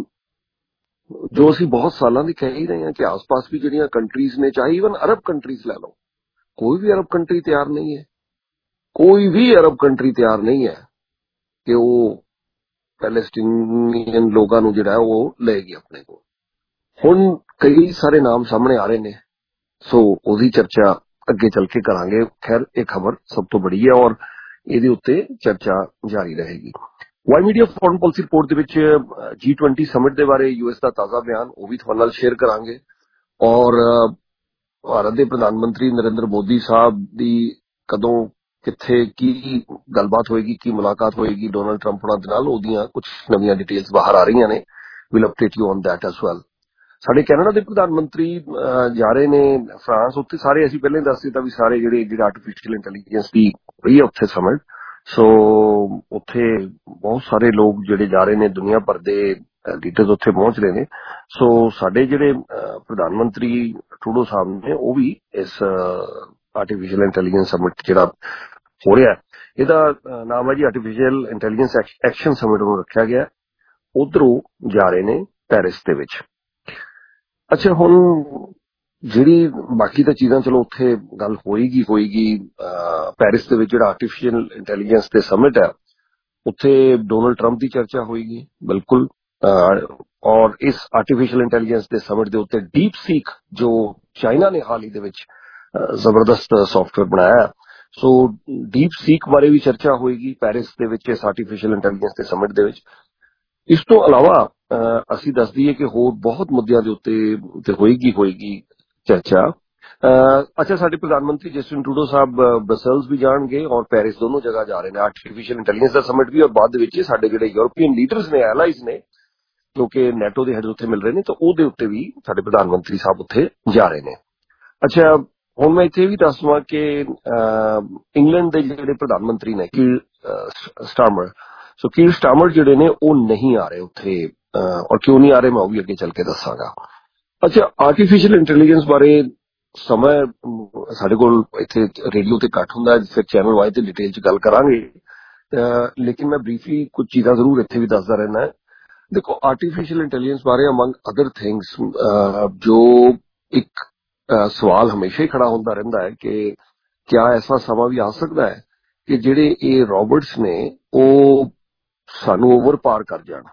ਜੋ ਅਸੀਂ ਬਹੁਤ ਸਾਲਾਂ ਦੀ ਕਹਿ ਹੀ ਰਹੇ ਹਾਂ ਕਿ ਆਸ-ਪਾਸ ਵੀ ਜਿਹੜੀਆਂ ਕੰਟਰੀਜ਼ ਨੇ, ਚਾਹੇ ਇਵਨ ਅਰਬ ਕੰਟਰੀਜ਼ ਲੈ ਲਓ, ਕੋਈ ਵੀ ਅਰਬ ਕੰਟਰੀ ਤਿਆਰ ਨਹੀਂ ਹੈ, ਕੋਈ ਵੀ ਅਰਬ ਕੰਟਰੀ ਤਿਆਰ ਨਹੀਂ ਹੈ ਕਿ ਉਹ ਪੈਲੇਸਟੀਨੀਅਨ ਲੋਕਾਂ ਨੂੰ ਜਿਹੜਾ ਉਹ ਲਏਗੀ ਆਪਣੇ ਕੋਲ। ਹੁਣ ਕਈ ਸਾਰੇ ਨਾਮ ਸਾਹਮਣੇ ਆ ਰਹੇ ਨੇ, ਸੋ ਉਹਦੀ ਚਰਚਾ ਅੱਗੇ ਚੱਲ ਕੇ ਕਰਾਂਗੇ। ਖੈਰ ਇਹ ਖਬਰ ਸਭ ਤੋਂ ਬੜੀ ਹੈ ਔਰ ਇਹਦੇ ਉੱਤੇ ਚਰਚਾ ਜਾਰੀ ਰਹੇਗੀ। Y media foreign policy report ਦੇ ਵਿੱਚ G20 ਸਮਿਟ ਦੇ ਬਾਰੇ US ਦਾ ਤਾਜ਼ਾ ਬਿਆਨ ਉਹ ਵੀ ਤੁਹਾਡੇ ਨਾਲ ਸ਼ੇਅਰ ਕਰਾਂਗੇ ਔਰ ਭਾਰਤ ਦੇ ਪ੍ਰਧਾਨ ਮੰਤਰੀ ਨਰਿੰਦਰ ਮੋਦੀ ਸਾਹਿਬ ਦੀ ਕਦੋਂ ਕਿੱਥੇ ਕੀ ਗੱਲਬਾਤ ਹੋਏਗੀ, ਕੀ ਮੁਲਾਕਾਤ ਹੋਏਗੀ ਡੋਨਲਡ ਟਰੰਪ ਨਾਲ ਦੇ ਨਾਲ, ਉਹਦੀਆਂ ਕੁਝ ਨਵੀਆਂ ਡਿਟੇਲਸ ਬਾਹਰ ਆ ਰਹੀਆਂ ਨੇ। Will update you on that as well. ਸਾਡੇ ਕੈਨੇਡਾ ਦੇ ਪ੍ਰਧਾਨ ਮੰਤਰੀ ਜਾ ਰਹੇ ਨੇ ਫਰਾਂਸ। ਉੱਥੇ ਸਾਰੇ ਅਸੀਂ ਪਹਿਲਾਂ ਹੀ ਦੱਸ ਦਿੱਤਾ ਵੀ ਸਾਰੇ ਜਿਹੜੇ ਆਰਟੀਫਿਸ਼ੀਅਲ ਇੰਟੈਲੀਜੈਂਸ ਦੀ ਹੋਈ ਹੈ ਉੱਥੇ ਸਮਿਟ, ਸੋ ਉੱਥੇ ਬਹੁਤ ਸਾਰੇ ਲੋਕ ਜਿਹੜੇ ਜਾ ਰਹੇ ਨੇ, ਦੁਨੀਆ ਭਰ ਦੇ ਲੀਡਰਸ ਉੱਥੇ ਪਹੁੰਚ ਰਹੇ ਨੇ। ਸੋ ਸਾਡੇ ਜਿਹੜੇ ਪ੍ਰਧਾਨ ਮੰਤਰੀ ਟਰੂਡੋ ਸਾਹਿਬ ਨੇ ਉਹ ਵੀ ਇਸ ਆਰਟੀਫਿਸ਼ੀਅਲ ਇੰਟੈਲੀਜੈਂਸ ਸਮਿਟ ਜਿਹੜਾ ਹੋ ਰਿਹਾ, ਇਹਦਾ ਨਾਮ ਹੈ ਜੀ ਆਰਟੀਫਿਸ਼ੀਅਲ ਇੰਟੈਲੀਜੈਂਸ ਐਕਸ਼ਨ ਸਮਿਟ ਨੂੰ ਰੱਖਿਆ ਗਿਆ। ਉਧਰੋਂ ਜਾ ਰਹੇ ਨੇ ਪੈਰਿਸ ਦੇ ਵਿੱਚ। ਅੱਛਾ, ਹੁਣ ਜਿਹੜੀ ਬਾਕੀ ਤਾਂ ਚੀਜ਼ਾਂ ਚਲੋ ਉੱਥੇ ਗੱਲ ਹੋਏਗੀ ਪੈਰਿਸ ਦੇ ਵਿੱਚ ਜਿਹੜਾ ਆਰਟੀਫਿਸ਼ੀਅਲ ਇੰਟੈਲੀਜੈਂਸ ਦੇ ਸਮਿਟ ਹੈ ਉੱਥੇ ਡੋਨਲਡ ਟਰੰਪ ਦੀ ਚਰਚਾ ਹੋਏਗੀ ਬਿਲਕੁਲ। ਔਰ ਇਸ ਆਰਟੀਫਿਸ਼ੀਅਲ ਇੰਟੈਲੀਜੈਂਸ ਦੇ ਸਮਿਟ ਦੇ ਉੱਤੇ ਡੀਪ ਸੀਕ ਜੋ ਚਾਈਨਾ ਨੇ ਹਾਲ ਹੀ ਦੇ ਵਿੱਚ ਜ਼ਬਰਦਸਤ ਸੌਫਟਵੇਅਰ ਬਣਾਇਆ, ਸੋ ਡੀਪ ਸੀਕ ਬਾਰੇ ਵੀ ਚਰਚਾ ਹੋਏਗੀ ਪੈਰਿਸ ਦੇ ਵਿੱਚ ਇਸ ਆਰਟੀਫਿਸ਼ੀਅਲ ਇੰਟੈਲੀਜੈਂਸ ਦੇ ਸਮਿਟ ਦੇ ਵਿੱਚ। ਇਸ ਤੋਂ ਇਲਾਵਾ ਅਸੀਂ ਦੱਸ ਦਈਏ ਕਿ ਹੋਰ ਬਹੁਤ ਮੁੱਦਿਆਂ ਦੇ ਉੱਤੇ ਹੋਏਗੀ ਚਰਚਾ। ਅੱਛਾ, ਸਾਡੇ ਪ੍ਰਧਾਨ ਮੰਤਰੀ ਜਸਟਿਨ ਟਰੂਡੋ ਸਾਹਿਬ ਬਰਸਲਸ ਵੀ ਜਾਣਗੇ ਔਰ ਪੈਰਿਸ ਦੋਨੋਂ ਜਗ੍ਹਾ ਜਾ ਰਹੇ ਨੇ। ਆਰਟੀਫਿਸ਼ੀਅਲ ਇੰਟੈਲੀਜੈਂਸ ਦਾ ਸਮਿਟ ਵੀ ਔਰ ਬਾਅਦ ਦੇ ਵਿੱਚ ਸਾਡੇ ਜਿਹੜੇ ਯੂਰਪੀਅਨ ਲੀਡਰਸ ਨੇ, ਐਲਾਈਜ਼ ਨੇ, ਕਿਉਂਕਿ ਨੈਟੋ ਦੇ ਹੈਡ ਉੱਥੇ ਮਿਲ ਰਹੇ ਨੇ, ਤਾਂ ਉਹਦੇ ਉੱਤੇ ਵੀ ਸਾਡੇ ਪ੍ਰਧਾਨ ਮੰਤਰੀ ਸਾਹਿਬ ਉੱਥੇ ਜਾ ਰਹੇ ਨੇ। ਅੱਛਾ, ਹੁਣ ਮੈਂ ਇੱਥੇ ਵੀ ਦੱਸ ਦਵਾਂ ਕਿ ਇੰਗਲੈਂਡ ਦੇ ਜਿਹੜੇ ਪ੍ਰਧਾਨ ਮੰਤਰੀ ਨੇ ਕੀਰ ਸਟਾਰਮਰ, ਸੋ ਕੀਰ ਸਟਾਰਮਰ ਜਿਹੜੇ ਨੇ ਉਹ ਨਹੀਂ ਆ ਰਹੇ ਉੱਥੇ ਔਰ ਕਿਉਂ ਨਹੀਂ ਆ ਰਹੇ ਮੈਂ ਉਹ ਵੀ ਅੱਗੇ ਚੱਲ ਕੇ ਦੱਸਾਂਗਾ। ਅੱਛਾ, ਆਰਟੀਫਿਸ਼ੀਅਲ ਇੰਟੈਲੀਜੈਂਸ ਬਾਰੇ ਸਮਾਂ ਸਾਡੇ ਕੋਲ ਇੱਥੇ ਰੇਡੀਓ ਤੇ ਘੱਟ ਹੁੰਦਾ, ਫਿਰ ਚੈਨਲ ਵਾਈ ਤੇ ਡਿਟੇਲ 'ਚ ਗੱਲ ਕਰਾਂਗੇ, ਲੇਕਿਨ ਮੈਂ ਬਰੀਫਲੀ ਕੁਝ ਚੀਜ਼ਾਂ ਜ਼ਰੂਰ ਇੱਥੇ ਵੀ ਦੱਸਦਾ ਰਹਿਣਾ। ਦੇਖੋ, ਆਰਟੀਫਿਸ਼ੀਅਲ ਇੰਟੈਲੀਜੈਂਸ ਬਾਰੇ ਅਮੰਗ ਅਦਰ ਥਿੰਗਸ ਜੋ ਇੱਕ ਸਵਾਲ ਹਮੇਸ਼ਾ ਹੀ ਖੜਾ ਹੁੰਦਾ ਰਹਿੰਦਾ ਹੈ ਕਿ ਕਿਆ ਐਸਾ ਸਮਾਂ ਵੀ ਆ ਸਕਦਾ ਹੈ ਕਿ ਜਿਹੜੇ ਇਹ ਰੋਬੋਟਸ ਨੇ ਉਹ ਸਾਨੂੰ ਓਵਰ ਪਾਰ ਕਰ ਜਾਣ,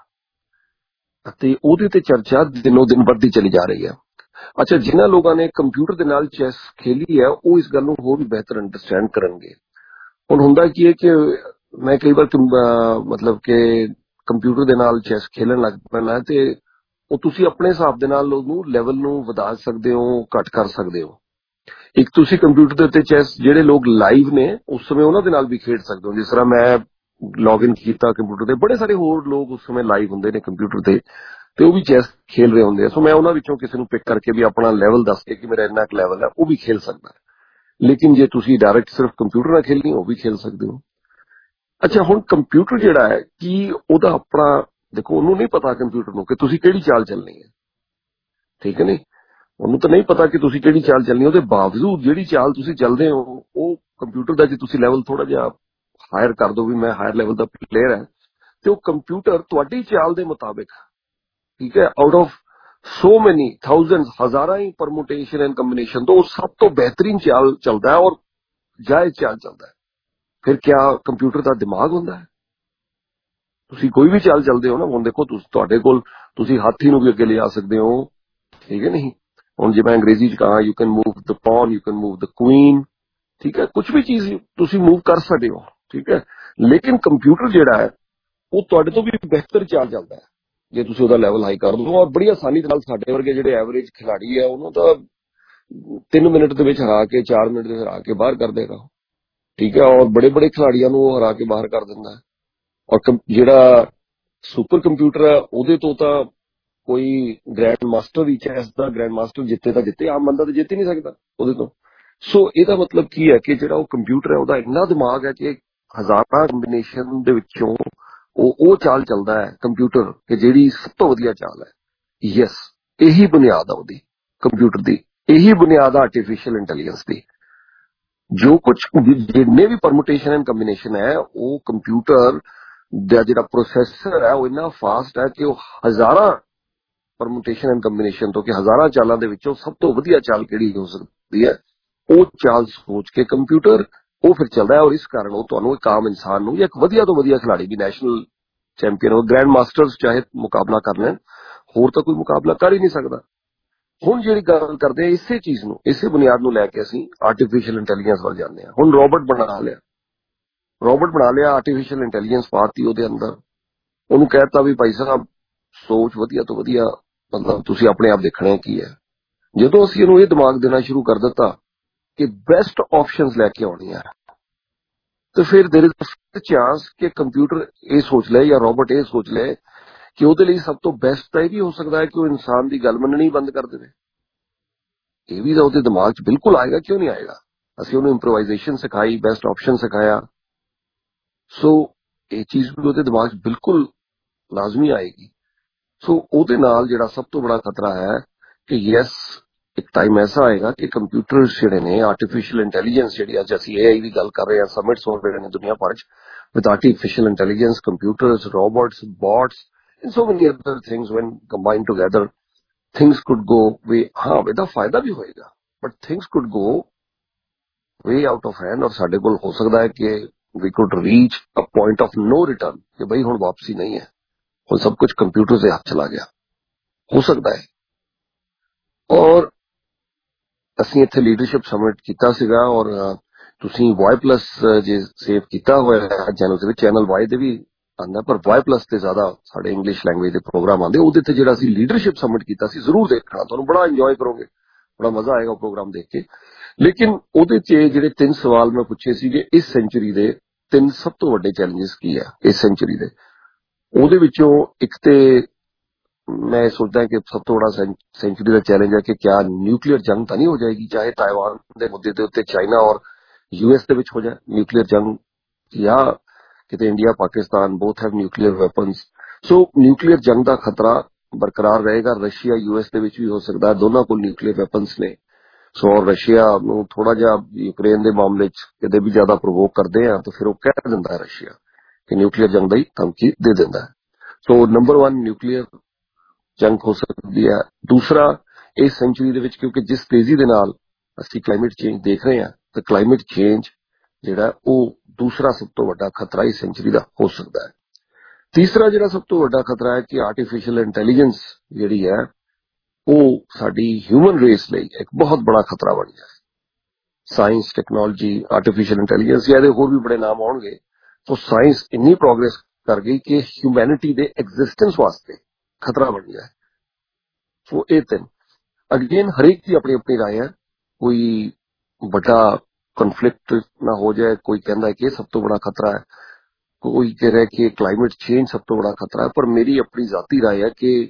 ਅਤੇ ਉਹਦੇ ਤੇ ਚਰਚਾ ਦਿਨੋਂ ਦਿਨ ਵੱਧਦੀ ਚਲੀ ਜਾ ਰਹੀ ਹੈ। ਅੱਛਾ, ਜਿਨ੍ਹਾਂ ਲੋਕਾਂ ਨੇ ਕੰਪਿਊਟਰ ਦੇ ਨਾਲ ਚੈਸ ਖੇਲੀ ਹੈ ਉਹ ਇਸ ਗੱਲ ਨੂੰ ਹੋਰ ਵੀ ਬਿਹਤਰ ਅੰਡਰਸਟੈਂਡ ਕਰਨਗੇ। ਹੁਣ ਹੁੰਦਾ ਕੀ ਹੈ ਕਿ ਮੈਂ ਕਈ ਵਾਰ ਮਤਲਬ ਕਿ ਕੰਪਿਊਟਰ ਦੇ ਨਾਲ ਚੈਸ ਖੇਲਣ ਲੱਗ ਪੈਣਾ ਤੇ ਉਹ ਤੁਸੀਂ ਆਪਣੇ ਹਿਸਾਬ ਦੇ ਨਾਲ ਉਹਨੂੰ ਲੈਵਲ ਨੂੰ ਵਧਾ ਸਕਦੇ ਹੋ, ਘੱਟ ਕਰ ਸਕਦੇ ਹੋ। ਇੱਕ ਤੁਸੀਂ ਕੰਪਿਊਟਰ ਦੇ ਉੱਤੇ ਚੈਸ ਜਿਹੜੇ ਲੋਕ ਲਾਈਵ ਨੇ ਉਸ ਸਮੇਂ ਉਹਨਾਂ ਦੇ ਨਾਲ ਵੀ ਖੇਡ ਸਕਦੇ ਹੋ। ਜਿਸ ਤਰ੍ਹਾਂ ਮੈਂ ਲੌਗ ਇਨ ਕੀਤਾ ਕੰਪਿਊਟਰ ਤੇ, ਬੜੇ ਸਾਰੇ ਹੋਰ ਲੋਕ ਉਸ ਸਮੇਂ ਲਾਈਵ ਹੁੰਦੇ ਨੇ ਕੰਪਿਊਟਰ ਤੇ ਉਹ ਵੀ ਚੈਸ ਖੇਲ ਰਹੇ ਹੁੰਦੇ ਆ। ਸੋ ਮੈਂ ਉਹਨਾਂ ਵਿੱਚੋਂ ਕਿਸੇ ਨੂੰ ਪਿਕ ਕਰਕੇ ਵੀ ਆਪਣਾ ਲੈਵਲ ਦੱਸ ਕੇ ਕਿ ਮੇਰਾ ਇੰਨਾ ਕੁ ਲੈਵਲ ਹੈ, ਉਹ ਵੀ ਖੇਲ ਸਕਦਾ। ਲੇਕਿਨ ਜੇ ਤੁਸੀਂ ਡਾਇਰੈਕਟ ਸਿਰਫ ਕੰਪਿਊਟਰ ਨਾਲ ਖੇਲਣੀ, ਉਹ ਵੀ ਖੇਲ ਸਕਦੇ ਹੋ। ਅੱਛਾ, ਹੁਣ ਕੰਪਿਊਟਰ ਜਿਹੜਾ ਹੈ ਕਿ ਉਹਦਾ ਆਪਣਾ ਦੇਖੋ, ਉਹਨੂੰ ਨਹੀਂ ਪਤਾ ਕੰਪਿਊਟਰ ਨੂੰ ਕਿ ਤੁਸੀਂ ਕਿਹੜੀ ਚਾਲ ਚੱਲਣੀ ਹੈ, ਠੀਕ ਹੈ ਨਹੀਂ, ਉਹਨੂੰ ਤਾਂ ਨਹੀਂ ਪਤਾ ਕਿ ਤੁਸੀਂ ਕਿਹੜੀ ਚਾਲ ਚੱਲਣੀ। ਉਹਦੇ ਬਾਵਜੂਦ ਜਿਹੜੀ ਚਾਲ ਤੁਸੀਂ ਚੱਲਦੇ ਹੋ, ਉਹ ਕੰਪਿਊਟਰ ਦਾ ਜੇ ਤੁਸੀਂ ਲੈਵਲ ਥੋੜਾ ਜਿਹਾ ਹਾਇਰ ਕਰ ਦੋ ਵੀ ਮੈਂ ਹਾਇਰ ਲੈਵਲ ਦਾ ਪਲੇਅਰ ਹੈ, ਤੇ ਉਹ ਕੰਪਿਊਟਰ ਤੁਹਾਡੀ ਚਾਲ ਦੇ ਮੁਤਾਬਿਕ, ਠੀਕ ਹੈ, ਆਊਟ ਆਫ ਸੋ ਮੈਨੀ ਥਾਊਜ਼ੈਂਡਸ, ਹਜ਼ਾਰਾਂ ਹੀ ਪਰਮੁਟੇਸ਼ਨ ਐਂਡ ਕੰਬੀਨੇਸ਼ਨ ਤੋਂ ਉਹ ਸਭ ਤੋਂ ਬਿਹਤਰੀਨ ਚਾਲ ਚੱਲਦਾ ਹੈ ਔਰ ਜਾਇਜ਼ ਚਾਲ ਚੱਲਦਾ ਹੈ। ਫਿਰ ਕਿਆ ਕੰਪਿਊਟਰ ਦਾ ਦਿਮਾਗ ਹੁੰਦਾ ਹੈ? ਤੁਸੀਂ ਕੋਈ ਵੀ ਚਾਲ ਚੱਲਦੇ ਹੋ ਨਾ, ਹੁਣ ਦੇਖੋ ਤੁਹਾਡੇ ਕੋਲ ਤੁਸੀਂ ਹਾਥੀ ਨੂੰ ਵੀ ਅੱਗੇ ਲਿਜਾ ਸਕਦੇ ਹੋ, ਠੀਕ ਹੈ ਨਹੀਂ। ਹੁਣ ਜੇ ਮੈਂ ਅੰਗਰੇਜ਼ੀ ਚ ਕਹਾਂ, you can move the pawn, you can move the queen, ਠੀਕ ਹੈ, ਕੁਝ ਵੀ ਚੀਜ਼ ਤੁਸੀਂ ਮੂਵ ਕਰ ਸਕਦੇ ਹੋ, ਠੀਕ ਹੈ। ਲੇਕਿਨ ਕੰਪਿਊਟਰ ਜਿਹੜਾ ਹੈ ਉਹ ਤੁਹਾਡੇ ਤੋਂ ਵੀ ਬਿਹਤਰ ਚਾਲ ਚੱਲਦਾ ਹੈ ਜੇ ਤੁਸੀਂ ਉਹਦਾ ਲੈਵਲ ਹਾਈ ਕਰ ਦੋ, ਔਰ ਬੜੀ ਆਸਾਨੀ ਦੇ ਨਾਲ ਸਾਡੇ ਵਰਗੇ ਜਿਹੜੇ ਐਵਰੇਜ ਖਿਲਾੜੀ ਹੈ ਉਹਨੂੰ ਤਾਂ 3 ਮਿੰਟ ਦੇ ਵਿੱਚ ਹਰਾ ਕੇ, 4 ਮਿੰਟ ਦੇ ਹਰਾ ਕੇ ਬਾਹਰ ਕਰ ਦੇਗਾ, ਠੀਕ ਹੈ। ਔਰ ਬੜੇ ਬੜੇ ਖਿਲਾੜੀਆਂ ਨੂੰ ਉਹ ਹਰਾ ਕੇ ਬਾਹਰ ਕਰ ਦਿੰਦਾ ਹੈ। ਔਰ ਜਿਹੜਾ ਸੁਪਰ ਕੰਪਿਊਟਰ ਹੈ ਉਹਦੇ ਤੋਂ ਤਾਂ ਕੋਈ ਗ੍ਰੈਂਡ ਮਾਸਟਰ ਹੀ ਚੈਸ ਦਾ ਗ੍ਰੈਂਡ ਮਾਸਟਰ ਜਿੱਤੇ ਤਾਂ ਜਿੱਤੇ, ਆਮ ਬੰਦਾ ਤਾਂ ਜਿੱਤ ਹੀ ਨਹੀਂ ਸਕਦਾ ਉਹਦੇ ਤੋਂ। ਸੋ ਇਹਦਾ ਮਤਲਬ ਕੀ ਹੈ ਕਿ ਜਿਹੜਾ ਉਹ ਕੰਪਿਊਟਰ ਹੈ ਉਹਦਾ ਇੰਨਾ ਦਿਮਾਗ ਹੈ ਕਿ ਹਜ਼ਾਰਾਂ ਕੰਬੀਨੇਸ਼ਨ ਦੇ ਵਿੱਚੋਂ ਉਹ ਚਾਲ ਚੱਲਦਾ ਹੈ ਕੰਪਿਊਟਰ ਕਿ ਜਿਹੜੀ ਸਭ ਤੋਂ ਵਧੀਆ ਚਾਲ ਹੈ। ਯੈਸ, ਇਹੀ ਬੁਨਿਆਦ ਆ ਉਹਦੀ ਕੰਪਿਊਟਰ ਦੀ, ਇਹੀ ਬੁਨਿਆਦ ਆ ਆਰਟੀਫਿਸ਼ੀਅਲ ਇੰਟੈਲੀਜੈਂਸ ਦੀ। ਜੋ ਕੁਝ ਜਿੰਨੇ ਵੀ ਪਰਮੁਟੇਸ਼ਨ ਐਂਡ ਕੰਬੀਨੇਸ਼ਨ ਹੈ, ਉਹ ਕੰਪਿਊਟਰ ਦਾ ਜਿਹੜਾ ਪ੍ਰੋਸੈਸਰ ਹੈ ਉਹ ਇੰਨਾ ਫਾਸਟ ਹੈ ਕਿ ਉਹ ਹਜ਼ਾਰਾਂ ਪਰਮੁਟੇਸ਼ਨ ਐਂਡ ਕੰਬੀਨੇਸ਼ਨ ਤੋਂ, ਕਿ ਹਜ਼ਾਰਾਂ ਚਾਲਾਂ ਦੇ ਵਿੱਚੋਂ ਸਭ ਤੋਂ ਵਧੀਆ ਚਾਲ ਕਿਹੜੀ ਹੋ ਸਕਦੀ ਹੈ, ਉਹ ਚਾਲ ਸੋਚ ਕੇ ਕੰਪਿਊਟਰ ਉਹ ਫਿਰ ਚੱਲਦਾ ਹੈ। ਔਰ ਇਸ ਕਾਰਨ ਉਹ ਤੁਹਾਨੂੰ ਇੱਕ ਆਮ ਇਨਸਾਨ ਨੂੰ ਜਾਂ ਇੱਕ ਵਧੀਆ ਤੋਂ ਵਧੀਆ ਖਿਲਾੜੀ ਵੀ, ਨੈਸ਼ਨਲ ਚੈਂਪੀਅਨ ਹੋ, ਗ੍ਰੈਂਡ ਮਾਸਟਰਸ ਚਾਹੇ ਮੁਕਾਬਲਾ ਕਰ ਲੈਣ, ਹੋਰ ਤਾਂ ਕੋਈ ਮੁਕਾਬਲਾ ਕਰ ਹੀ ਨਹੀਂ ਸਕਦਾ। ਹੁਣ ਜਿਹੜੀ ਗੱਲ ਕਰਦੇ ਆ ਇਸੇ ਚੀਜ਼ ਨੂੰ, ਇਸੇ ਬੁਨਿਆਦ ਨੂੰ ਲੈ ਕੇ ਅਸੀਂ ਆਰਟੀਫਿਸ਼ੀਅਲ ਇੰਟੈਲੀਜੈਂਸ ਵੱਲ ਜਾਂਦੇ ਹਾਂ। ਹੁਣ ਰੋਬੋਟ ਬਣਾ ਲਿਆ, ਆਰਟੀਫਿਸ਼ੀਅਲ ਇੰਟੈਲੀਜੈਂਸ ਪਾਤੀ ਉਹਦੇ ਅੰਦਰ, ਉਹਨੂੰ ਕਹਿਤਾ ਵੀ ਭਾਈ ਸਾਹਿਬ ਸੋਚ ਵਧੀਆ ਤੋਂ ਵਧੀਆ, ਮਤਲਬ ਤੁਸੀਂ ਆਪਣੇ ਆਪ ਦੇਖਣਾ ਕੀ ਹੈ। ਜਦੋਂ ਅਸੀਂ ਇਹਨੂੰ ਇਹ ਦਿਮਾਗ ਦੇਣਾ ਸ਼ੁਰੂ ਕਰ ਦਿੱਤਾ ਕਿ ਬੈਸਟ ਆਪਸ਼ਨਸ ਲੈ ਕੇ ਆਉਣੀਆਂ, ਤੇ ਫਿਰ देयर इज अ ਚਾਂਸ ਕਿ ਕੰਪਿਊਟਰ ਇਹ ਸੋਚ ਲੈ ਜਾਂ ਰੋਬੋਟ ਇਹ ਸੋਚ ਲੈ ਕਿ ਉਹਦੇ ਲਈ ਸਭ ਤੋਂ ਬੈਸਟ ਤਾਂ ਇਹ ਵੀ ਹੋ ਸਕਦਾ ਹੈ ਕਿ ਉਹ ਇਨਸਾਨ ਦੀ ਗੱਲ ਮੰਨਣੀ ਬੰਦ ਕਰ ਦੇਵੇ। ਇਹ ਵੀ ਤਾਂ ਉਹਦੇ ਦਿਮਾਗ 'ਚ ਬਿਲਕੁਲ ਆਏਗਾ, ਕਿਉਂ ਨਹੀਂ ਆਏਗਾ। ਅਸੀਂ ਉਹਨੂੰ ਇੰਪਰੋਵਾਈਜ਼ੇਸ਼ਨ ਸਿਖਾਈ, ਬੈਸਟ ਆਪਸ਼ਨ ਸਿਖਾਇਆ, ਸੋ ਇਹ ਚੀਜ਼ ਵੀ ਉਹਦੇ ਦਿਮਾਗ 'ਚ ਬਿਲਕੁਲ ਲਾਜ਼ਮੀ ਆਏਗੀ। ਸੋ ਉਹਦੇ ਨਾਲ ਜਿਹੜਾ ਸਭ ਤੋਂ ਬੜਾ ਖਤਰਾ ਹੈ ਕਿ ਯੈਸ, ਇੱਕ ਟਾਈਮ ਐਸਾ ਆਏਗਾ ਕਿ ਕੰਪਿਊਟਰ ਜਿਹੜੇ ਨੇ, ਆਰਟੀਫਿਸ਼ੀਅਲ ਇੰਟੈਲੀਜੈਂਸ ਜਿਹੜੀ ਅੱਜ ਅਸੀਂ AI ਦੀ ਗੱਲ ਕਰ ਰਹੇ ਹਾਂ, ਸਮਿਟਸ ਹੋ ਰਹੇ ਨੇ ਦੁਨੀਆ ਭਰ 'ਚ, with artificial intelligence, computers, robots, bots, and so many other things when combined together, things could go way, हाँ ਇਹਦਾ ਫਾਇਦਾ ਵੀ ਹੋਏਗਾ, but things could go way out of hand। और ਸਾਡੇ ਕੋਲ ਹੋ ਸਕਦਾ ਹੈ ਕਿ we could reach a point of no return, ਕਿ ਬਈ ਹੁਣ ਵਾਪਸੀ ਨਹੀਂ ਹੈ, ਹੁਣ ਸਭ ਕੁਝ ਕੰਪਿਊਟਰ ਦੇ ਹੱਥ ਚਲਾ ਗਿਆ, ਹੋ ਸਕਦਾ ਹੈ। ਔਰ ਅਸੀਂ ਇੱਥੇ ਲੀਡਰਸ਼ਿਪ ਸਮਿਟ ਕੀਤਾ ਸੀਗਾ, ਔਰ ਤੁਸੀਂ Y+ ਜੇ ਸੇਵ ਕੀਤਾ ਹੋਇਆ ਹੈ ਚੈਨਲ ਦੇ ਵਿੱਚ, ਚੈਨਲ Y ਦੇ ਵੀ ਆਉਂਦਾ, ਪਰ Y+ ਤੇ ਜ਼ਿਆਦਾ ਸਾਡੇ ਇੰਗਲਿਸ਼ ਲੈਂਗੁਏਜ ਦੇ ਪ੍ਰੋਗਰਾਮ ਆਉਂਦੇ। ਉਹਦੇ ਤੇ ਜਿਹੜਾ ਅਸੀਂ ਲੀਡਰਸ਼ਿਪ ਸਮਿਟ ਕੀਤਾ ਸੀ, ਜ਼ਰੂਰ ਦੇਖਣਾ, ਤੁਹਾਨੂੰ ਬੜਾ ਇੰਜੋਏ ਕਰੋਗੇ, ਬੜਾ ਮਜ਼ਾ ਆਏਗਾ ਉਹ ਪ੍ਰੋਗਰਾਮ ਦੇਖ ਕੇ। ਲੇਕਿਨ ਉਹਦੇ 'ਚ ਜਿਹੜੇ 3 ਸਵਾਲ ਮੈਂ ਪੁੱਛੇ ਸੀਗੇ, ਇਸ ਸੈਂਚੁਰੀ ਦੇ 3 ਸਭ ਤੋਂ ਵੱਡੇ ਚੈਲੰਜਸ ਕੀ ਹੈ ਇਸ ਸੈਂਚੁਰੀ ਦੇ। ਉਹਦੇ ਵਿੱਚੋਂ ਇੱਕ ਤੇ ਮੈਂ ਸੋਚਦਾ ਕਿ ਸਭ ਤੋਂ ਬੜਾ ਸੈਂਚੁਰੀ ਦਾ ਚੈਲੰਜ ਹੈ ਕਿ ਕਿਆ ਨਿਊਕਲੀਅਰ ਜੰਗ ਤਾਂ ਨਹੀਂ ਹੋ ਜਾਏਗੀ, ਚਾਹੇ ਤਾਇਵਾਨ ਦੇ ਮੁੱਦੇ ਦੇ ਉੱਤੇ ਚਾਈਨਾ ਔਰ US ਦੇ ਵਿੱਚ ਹੋ ਜਾਏ ਨਿਊਕਲੀਅਰ ਜੰਗ, ਜਾਂ ਕਿਤੇ India Pakistan both have nuclear weapons. So nuclear ਜੰਗ ਦਾ ਖਤਰਾ ਬਰਕਰਾਰ ਰਹੇਗਾ। ਰਸ਼ੀਆ US ਦੇ ਵਿੱਚ ਵੀ ਹੋ ਸਕਦਾ, ਦੋਨਾਂ ਕੋਲ ਨਿਊਕਲੀਅਰ ਵੈਪਨਸ ਨੇ। ਸੋ ਰਸ਼ੀਆ ਨੂੰ ਥੋੜਾ ਜਿਹਾ ਯੂਕਰੇਨ ਦੇ ਮਾਮਲੇ 'ਚ ਕਿਤੇ ਵੀ ਜ਼ਿਆਦਾ ਪ੍ਰੋਵੋਕ ਕਰਦੇ ਆ ਤਾਂ ਫਿਰ ਉਹ ਕਹਿ ਦਿੰਦਾ ਹੈ ਰਸ਼ੀਆ ਕਿ ਨਿਊਕਲੀਅਰ ਜੰਗ ਦੀ ਧਮਕੀ ਦੇ ਦਿੰਦਾ ਹੈ। ਸੋ ਨੰਬਰ 1 ਨਿਊਕਲੀਅਰ ਜੰਗ ਹੋ ਸਕਦੀ ਹੈ। ਦੂਸਰਾ, ਇਸ ਸੈਂਚੁਰੀ ਦੇ ਵਿੱਚ ਕਿਉਂਕਿ ਜਿਸ ਤੇਜ਼ੀ ਦੇ ਨਾਲ ਅਸੀਂ ਕਲਾਈਮੇਟ ਚੇਂਜ ਦੇਖ ਰਹੇ ਹਾਂ, ਤਾਂ ਕਲਾਈਮੇਟ ਚੇਂਜ ਜਿਹੜਾ ਉਹ ਦੂਸਰਾ ਸਭ ਤੋਂ ਵੱਡਾ ਖਤਰਾ ਇਸ ਸੈਂਚੁਰੀ ਦਾ ਹੋ ਸਕਦਾ ਹੈ। ਤੀਸਰਾ ਜਿਹੜਾ ਸਭ ਤੋਂ ਵੱਡਾ ਖਤਰਾ ਹੈ ਕਿ ਆਰਟੀਫਿਸ਼ੀਅਲ ਇੰਟੈਲੀਜੈਂਸ ਜਿਹੜੀ ਹੈ ਉਹ ਸਾਡੀ ਹਿਊਮਨ ਰੇਸ ਲਈ ਇੱਕ ਬਹੁਤ ਬੜਾ ਖਤਰਾ ਬਣ ਜਾਏ। ਸਾਇੰਸ, ਟੈਕਨੋਲੋਜੀ, ਆਰਟੀਫਿਸ਼ੀਅਲ ਇੰਟੈਲੀਜੈਂਸ, ਇਹਦੇ ਹੋਰ ਵੀ ਬੜੇ ਨਾਮ ਆਉਣਗੇ। तो साइंस इतनी प्रोग्रेस कर गई कि ह्यूमैनिटी दे एग्जिस्टेंस वास्ते खतरा बन जाए। सो ये 3 अगेन हरेक की अपनी अपनी राय है, कोई बड़ा कॉन्फ्लिक्ट ना हो जाए। कोई कहता है कि सब तो बड़ा खतरा है, कोई कह रहा है कि क्लाइमेट चेंज सब तो बड़ा खतरा है, पर मेरी अपनी जाती राय है कि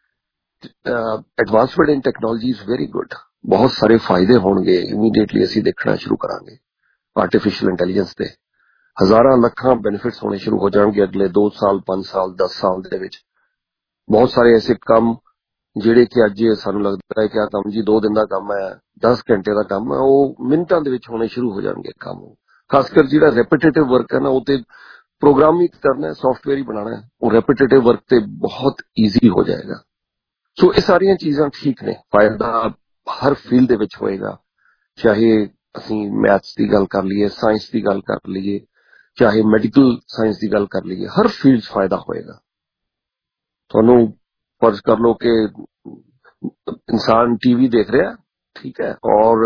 advancement in technology is very good. बहुत सारे फायदे होंगे। इमीडिएटली ਅਸੀਂ ਦੇਖਣਾ ਸ਼ੁਰੂ ਕਰਾਂਗੇ ਆਰਟੀਫੀਸ਼ੀਅਲ ਇੰਟੈਲੀਜੈਂਸ ਦੇ ਹਜ਼ਾਰਾਂ ਲੱਖਾਂ ਬੈਨੀਫਿਟਸ ਹੋਣੇ ਸ਼ੁਰੂ ਹੋ ਜਾਣਗੇ ਅਗਲੇ 2 ਸਾਲ 5 ਸਾਲ 10 ਸਾਲ ਦੇ ਵਿੱਚ। ਬਹੁਤ ਸਾਰੇ ਐਸੇ ਕੰਮ ਜਿਹੜੇ ਕਿ ਅੱਜ ਸਾਨੂੰ ਲੱਗਦਾ ਹੈ ਕਿ ਆ ਕੰਮ ਜੀ 2 ਦਿਨ ਦਾ ਕੰਮ ਹੈ, 10 ਘੰਟੇ ਦਾ ਕੰਮ ਹੈ, ਉਹ ਮਿੰਟਾਂ ਦੇ ਵਿੱਚ ਹੋਣੇ ਸ਼ੁਰੂ ਹੋ ਜਾਣਗੇ ਕੰਮ। ਖਾਸ ਕਰ ਜਿਹੜਾ ਰੈਪੀਟੇਟਿਵ ਵਰਕ ਹੈ ਨਾ, ਉਹ ਤੇ ਪ੍ਰੋਗਰਾਮ ਹੀ ਕਰਨਾ ਹੈ, ਸੌਫਟਵੇਅਰ ਹੀ ਬਣਾਉਣਾ ਹੈ, ਉਹ ਰੈਪੀਟੇਟਿਵ ਵਰਕ ਤੇ ਬਹੁਤ ਈਜ਼ੀ ਹੋ ਜਾਏਗਾ। ਸੋ ਇਹ ਸਾਰੀਆਂ ਚੀਜ਼ਾਂ ਠੀਕ ਨੇ, ਫਾਇਦਾ ਹਰ ਫੀਲਡ ਦੇ ਵਿੱਚ ਹੋਏਗਾ। ਚਾਹੇ ਅਸੀਂ ਮੈਥਸ ਦੀ ਗੱਲ ਕਰ ਲਈਏ, ਸਾਇੰਸ ਦੀ ਗੱਲ ਕਰ ਲਈਏ, ਚਾਹੇ ਮੈਡੀਕਲ ਸਾਇੰਸ ਦੀ ਗੱਲ ਕਰ ਲਈਏ, ਹਰ ਫੀਲਡ 'ਚ ਫਾਇਦਾ ਹੋਏਗਾ। ਤੁਹਾਨੂੰ ਫਰਜ਼ ਕਰ ਲਓ ਕਿ ਇਨਸਾਨ ਟੀਵੀ ਦੇਖ ਰਿਹਾ, ਠੀਕ ਹੈ, ਔਰ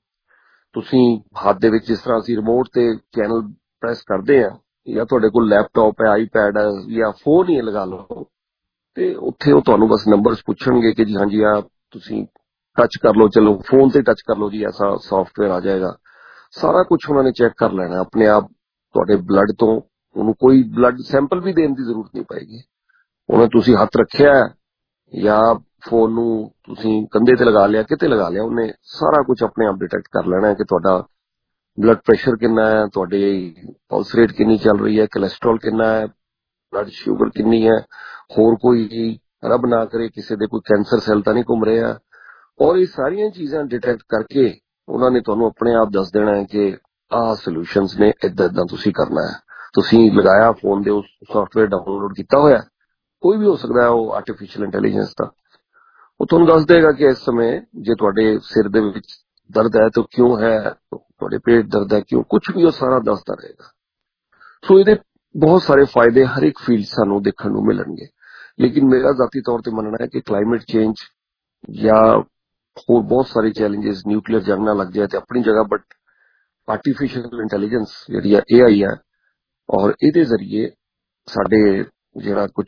ਤੁਸੀਂ ਹੱਥ ਦੇ ਵਿੱਚ ਜਿਸ ਤਰ੍ਹਾਂ ਅਸੀਂ ਰਿਮੋਟ ਤੇ ਚੈਨਲ ਪ੍ਰੈਸ ਕਰਦੇ ਆ, ਜਾਂ ਤੁਹਾਡੇ ਕੋਲ ਲੈਪਟਾਪ ਹੈ, ਆਈਪੈਡ ਹੈ, ਜਾਂ ਫੋਨ ਹੀ ਲਗਾ ਲਓ, ਤੇ ਉੱਥੇ ਉਹ ਤੁਹਾਨੂੰ ਬਸ ਨੰਬਰਸ ਪੁੱਛਣਗੇ ਕਿ ਜੀ ਹਾਂਜੀ ਆ ਤੁਸੀਂ ਟੱਚ ਕਰ ਲਓ, ਚਲੋ ਫੋਨ ਤੇ ਟੱਚ ਕਰ ਲਓ ਜੀ, ਐਸਾ ਸੌਫਟਵੇਅਰ ਆ ਜਾਏਗਾ। ਸਾਰਾ ਕੁਝ ਉਹਨਾਂ ਨੇ ਚੈੱਕ ਕਰ ਲੈਣਾ ਆਪਣੇ ਆਪ ਤੁਹਾਡੇ ਬਲੱਡ ਤੋਂ। ਉਹਨੂੰ ਕੋਈ ਬਲੱਡ ਸੈਂਪਲ ਵੀ ਦੇਣ ਦੀ ਜ਼ਰੂਰਤ ਨਹੀਂ ਪਏਗੀ। ਉਹਨੇ ਤੁਸੀਂ ਹੱਥ ਰੱਖਿਆ ਜਾਂ ਫੋਨ ਨੂੰ ਤੁਸੀਂ ਕੰਧੇ ਤੇ ਲਗਾ ਲਿਆ, ਕਿਤੇ ਲਗਾ ਲਿਆ, ਉਹਨੇ ਸਾਰਾ ਕੁਝ ਆਪਣੇ ਆਪ ਡਿਟੈਕਟ ਕਰ ਲੈਣਾ ਹੈ ਕਿ ਤੁਹਾਡਾ ਬਲੱਡ ਪ੍ਰੈਸ਼ਰ ਕਿੰਨਾ ਹੈ, ਤੁਹਾਡੀ ਪਲਸ ਰੇਟ ਕਿੰਨੀ ਚੱਲ ਰਹੀ ਹੈ, ਕੋਲੇਸਟ੍ਰੋਲ ਕਿੰਨਾ ਹੈ, ਬਲੱਡ ਸ਼ੂਗਰ ਕਿੰਨੀ ਹੈ, ਹੋਰ ਕੋਈ ਰੱਬ ਨਾ ਕਰੇ ਕਿਸੇ ਦੇ ਕੋਈ ਕੈਂਸਰ ਸੈੱਲ ਤਾਂ ਨਹੀਂ ਘੁੰਮ ਰਿਹਾ। ਔਰ ਇਹ ਸਾਰੀਆਂ ਚੀਜ਼ਾਂ ਡਿਟੈਕਟ ਕਰਕੇ ਉਹਨਾਂ ਨੇ ਤੁਹਾਨੂੰ ਆਪਣੇ ਆਪ ਦੱਸ ਦੇਣਾ ਹੈ ਕਿ ਆਹ ਸੋਲੂਸ਼ਨਸ ਨੇ, ਏਦਾਂ ਏਦਾਂ ਤੁਸੀਂ ਕਰਨਾ ਹੈ। ਤੁਸੀਂ ਲਗਾਇਆ ਫੋਨ ਦੇ, ਉਸ ਸੌਫਟਵੇਅਰ ਡਾਊਨਲੋਡ ਕੀਤਾ ਹੋਇਆ, ਕੋਈ ਵੀ ਹੋ ਸਕਦਾ ਹੈ ਉਹ ਆਰਟੀਫੀਸ਼ੀਅਲ ਇੰਟੈਲੀਜੈਂਸ ਦਾ, ਉਹ ਤੁਹਾਨੂੰ ਦੱਸ ਦੇਗਾ ਕਿ ਇਸ ਸਮੇਂ ਜੇ ਤੁਹਾਡੇ ਸਿਰ ਦੇ ਵਿੱਚ ਦਰਦ ਹੈ ਤਾਂ ਕਿਉਂ ਹੈ, ਤੁਹਾਡੇ ਪੇਟ ਦਰਦ ਹੈ ਕਿਉਂ, ਕੁਝ ਵੀ ਉਹ ਸਾਰਾ ਦੱਸਦਾ ਰਹੇਗਾ। ਸੋ ਇਹਦੇ ਬਹੁਤ ਸਾਰੇ ਫਾਇਦੇ ਹਰ ਇੱਕ ਫੀਲਡ ਸਾਨੂੰ ਦੇਖਣ ਨੂੰ ਮਿਲਣਗੇ। ਲੇਕਿਨ ਮੇਰਾ ਜ਼ਾਤੀ ਤੌਰ ਤੇ ਮੰਨਣਾ ਹੈ ਕਿ ਕਲਾਈਮੇਟ ਚੇਂਜ ਜਾਂ ਹੋਰ ਬਹੁਤ ਸਾਰੇ ਚੈਲੰਜਸ, ਨਿਊਕਲੀਅਰ ਜੰਗ ਨਾ ਲੱਗ ਜਾਏ ਤੇ ਆਪਣੀ ਜਗ੍ਹਾ, ਬਟ ਆਰਟੀਫੀਸ਼ੀਅਲ ਇੰਟੈਲੀਜੈਂਸ ਜਿਹੜੀ ਹੈ AI ਹੈ, ਔਰ ਇਹਦੇ ਜ਼ਰੀਏ ਸਾਡੇ ਜਿਹੜਾ ਕੁਝ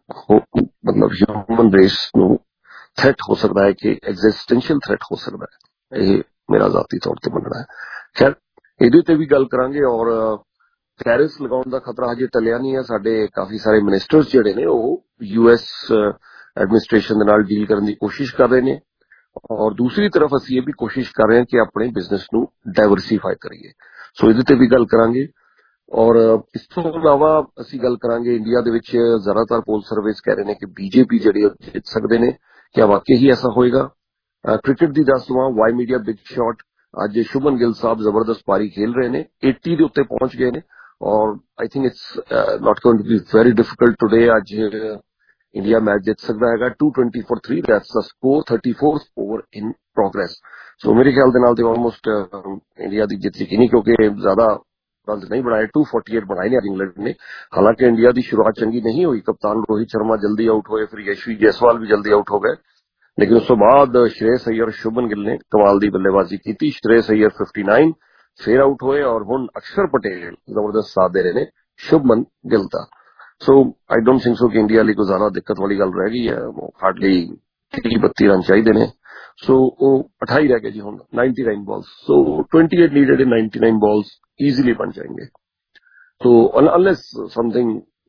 ਮਤਲਬ ਹਿਊਮਨ ਰੇਸ ਨੂੰ ਥ੍ਰੈਟ ਹੋ ਸਕਦਾ ਹੈ, ਕਿ ਐਗਜ਼ਿਸਟੈਂਸ਼ੀਅਲ ਥ੍ਰੈਟ ਹੋ ਸਕਦਾ ਹੈ, ਇਹ ਮੇਰਾ ਜ਼ਾਤੀ ਤੌਰ ਤੇ ਮੰਨਣਾ ਹੈ। ਖੈਰ ਇਹਦੇ ਤੇ ਵੀ ਗੱਲ ਕਰਾਂਗੇ। ਔਰ ਟੈਰਿਸ ਲਗਾਉਣ ਦਾ ਖਤਰਾ ਹਜੇ ਟਲਿਆ ਨਹੀਂ ਹੈ। ਸਾਡੇ ਕਾਫੀ ਸਾਰੇ ਮਿਨਿਸਟਰਸ ਜਿਹੜੇ ਨੇ ਉਹ US ਐਡਮਿਨਿਸਟ੍ਰੇਸ਼ਨ ਦੇ ਨਾਲ ਡੀਲ ਕਰਨ ਦੀ ਕੋਸ਼ਿਸ਼ ਕਰ ਰਹੇ ਨੇ, ਔਰ ਦੂਸਰੀ ਤਰਫ ਅਸੀਂ ਇਹ ਵੀ ਕੋਸ਼ਿਸ਼ ਕਰ ਰਹੇ ਹਾਂ ਕਿ ਆਪਣੇ ਬਿਜ਼ਨਸ ਨੂੰ ਡਾਇਵਰਸੀਫਾਈ ਕਰੀਏ। ਸੋ ਇਹਦੇ ਤੇ ਵੀ ਗੱਲ ਕਰਾਂਗੇ। ਔਰ ਇਸ ਤੋਂ ਇਲਾਵਾ ਅਸੀਂ ਗੱਲ ਕਰਾਂਗੇ, ਇੰਡੀਆ ਦੇ ਵਿੱਚ ਜ਼ਿਆਦਾਤਰ ਪੋਲ ਸਰਵੇਸ ਕਹਿ ਰਹੇ ਨੇ ਕਿ BJP ਜਿਹੜੀ ਜਿੱਤ ਸਕਦੇ ਨੇ। ਕਿਆ ਵਾਕਈ ਹੀ ਐਸਾ ਹੋਏਗਾ? ਕ੍ਰਿਕਟ ਦੀ ਦੱਸ ਦਵਾਂ, ਵਾਈ ਮੀਡੀਆ ਬਿਗ ਸ਼ਾਟ, ਅੱਜ ਸ਼ੁਭਮਨ ਗਿੱਲ ਸਾਹਿਬ ਜ਼ਬਰਦਸਤ ਪਾਰੀ ਖੇਲ ਰਹੇ ਨੇ, 80 ਦੇ ਉੱਤੇ ਪਹੁੰਚ ਗਏ ਨੇ, ਔਰ I think it's not going to be very difficult today. ਅੱਜ ਇੰਡੀਆ ਮੈਚ ਜਿੱਤ ਸਕਦਾ ਹੈਗਾ। 220 for 3, that's the score, 34th over in progress। ਸੋ ਮੇਰੇ ਖਿਆਲ ਦੇ ਨਾਲ ਤੇ ਆਲਮੋਸਟ ਇੰਡੀਆ ਦੀ ਜਿੱਤ ਯਕੀਨੀ, ਕਿਉਂਕਿ ਜ਼ਿਆਦਾ रन नहीं बनाए, 248 बनाए ने इंग्लैंड ने। हालांकि इंडिया की शुरुआत चंगी नहीं हुई, कप्तान रोहित शर्मा जल्दी आउट हुए, फिर यशवी जायसवाल भी जल्दी आउट हो गए, लेकिन उस बाद श्रेयस अय्यर, शुभमन गिल ने कमाल की बल्लेबाजी की। श्रेयस अय्यर 59 फिर आउट हुए, और हुण अक्षर पटेल जबरदस्त साथ दे रहे ने शुभमन गिल का। सो आई डोंट थिंक सो कि इंडिया लिए कोई ज्यादा दिक्कत वाली गल रह गई है। हार्डली 30-32 रन चाहिए ने। सो वो 28 रह गए जी हुण, 99 balls. So 28 needed in 99 balls easily बन जाएंगे। तो unless something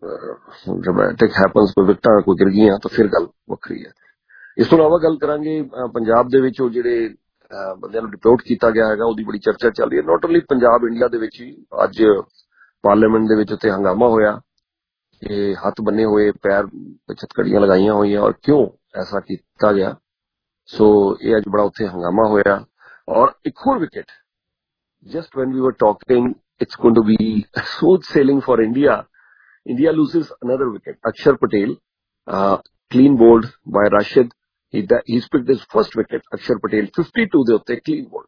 dramatic happens, कोई विकटां कोई गिर गई तो फिर गल वक्री है। इस तो इलावा गल करांगे पंजाब दे विच जिहड़े बंदियां नूं डिपोर्ट किया गया है, ਉਹਦੀ बड़ी चर्चा चल रही है। नॉट ओनली पंजाब, इंडिया दे विच ही अज पार्लीमेंट दे विच उत्ते हंगामा होया कि हथ बन्ने हुए, पैर छतकड़ियां लगाइयां हुई, और क्यों ऐसा किया गया। सो ये अज बड़ा उत्थे हंगामा होया। और एक होर wicket, just when we were talking it's going to be smooth sailing for India, India loses another wicket. Akshar Patel, clean bowled by Rashid, he's picked his first wicket। Akshar Patel 52 ਦੇ ਉੱਤੇ clean bowled,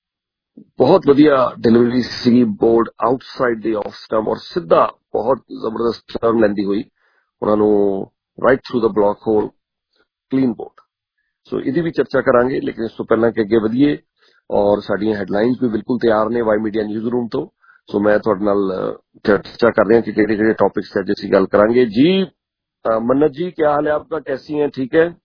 बहुत ਵਧੀਆ delivery सी, bowled outside the off stump, और ਸਿੱਧਾ बहुत ਜ਼ਬਰਦਸਤ turn ਲੈਂਦੀ ਹੋਈ ਉਹਨਾਂ ਨੂੰ right through the block hole, clean bowled। ਸੋ ਇਹਦੀ ਵੀ ਚਰਚਾ ਕਰਾਂਗੇ, ਲੇਕਿਨ ਇਸ ਤੋਂ ਪਹਿਲਾਂ ਕਿ ਅੱਗੇ ਵਧੀਏ, और साड़ियां हेडलाइंस भी बिल्कुल तैयार ने वाई मीडिया न्यूज़ रूम तो। सो मैं तुहाडे नाल चर्चा कर रहा कि किहड़े टॉपिक्स अज असीं गल करांगे जी। मन्नत जी, क्या हाल है आपका, कैसी हैं, ठीक है?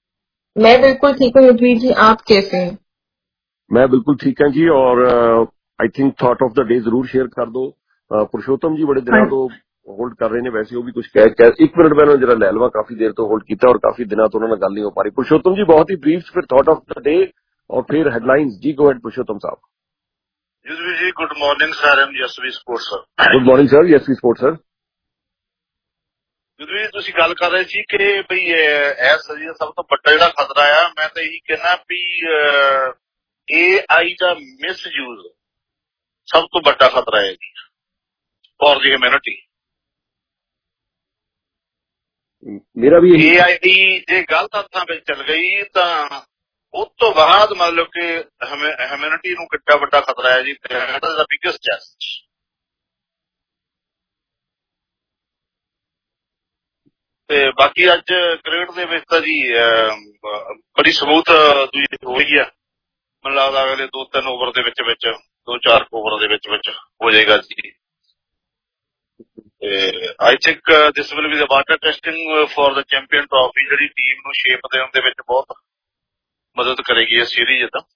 मैं बिल्कुल ठीक हूँ युद्धवीर जी, आप कैसे हैं? मैं बिल्कुल ठीक है जी। और I think thought of the day जरूर शेयर कर दो। पुरुषोत्तम जी बड़े दिनों तो होल्ड कर रहे ने, वैसे वो भी कुछ कह 1 मिनट मैं जरा ले लवा, काफी देर तो होल्ड किया और काफी दिनों तो उन्होंने गल नहीं हो पा रही। पुरुषोत्तम जी बहुत ही ब्रीफ, फिर थॉट ऑफ द डे और फिर हेडलाइंस। जी गो हेड पुरुषोत्तम साहब। जी good morning sir, ma'am Yashvi sports sir. Good morning sir, Yashvi sports sir. ਜੀ ਤੁਸੀਂ ਗੱਲ ਕਰ ਰਹੇ ਸੀ ਕਿ ਬਈ ਇਹ ਸਦੀ ਦਾ ਸਭ ਤੋਂ ਵੱਡਾ ਜਿਹੜਾ ਖਤਰਾ ਆ, ਮੈਂ ਤਾਂ ਇਹੀ ਕਹਿਣਾ ਵੀ AI ਦਾ ਮਿਸਯੂਜ਼ ਸਭ ਤੋਂ ਵੱਡਾ ਖਤਰਾ ਹੈ ਜੀ ਫॉर ਦੀ ਹਿਊਮੈਨਿਟੀ। ਮੇਰਾ ਵੀ AI ਜੇ ਗਲਤ ਹੱਥਾਂ ਵਿੱਚ ਚੱਲ ਗਈ ਤਾਂ ਉਸ ਤੋਂ ਬਾਅਦ ਮਤਲਬ ਕਿ ਹਿਊਮੈਨਿਟੀ ਨੂੰ ਕਿੱਡਾ ਵੱਡਾ ਖਤਰਾ ਹੈ ਜੀ। That is the biggest challenge. ਤੇ ਬਾਕੀ ਅੱਜ ਕ੍ਰਿਕਟ ਦੇ ਵਿੱਚ ਤਾਂ ਜੀ ਬੜੀ ਸਮੂਥ ਹੋਈ ਆ, ਮੈਨੂੰ ਲੱਗਦਾ ਅਗਲੇ 2-3 ਓਵਰ ਦੇ ਵਿੱਚ 2-4 ਓਵਰ ਦੇ ਵਿੱਚ ਹੋ ਜਾਏਗਾ ਜੀ। I think this will be the water testing for the champion trophy, ਜਿਹੜੀ ਟੀਮ ਨੂੰ ਸ਼ੇਪ ਦੇਣ ਦੇ ਵਿੱਚ ਬਹੁਤ ਮਦਦ ਕਰੇਗੀ ਇਹ ਸੀਰੀਜ਼। ਤਾਂ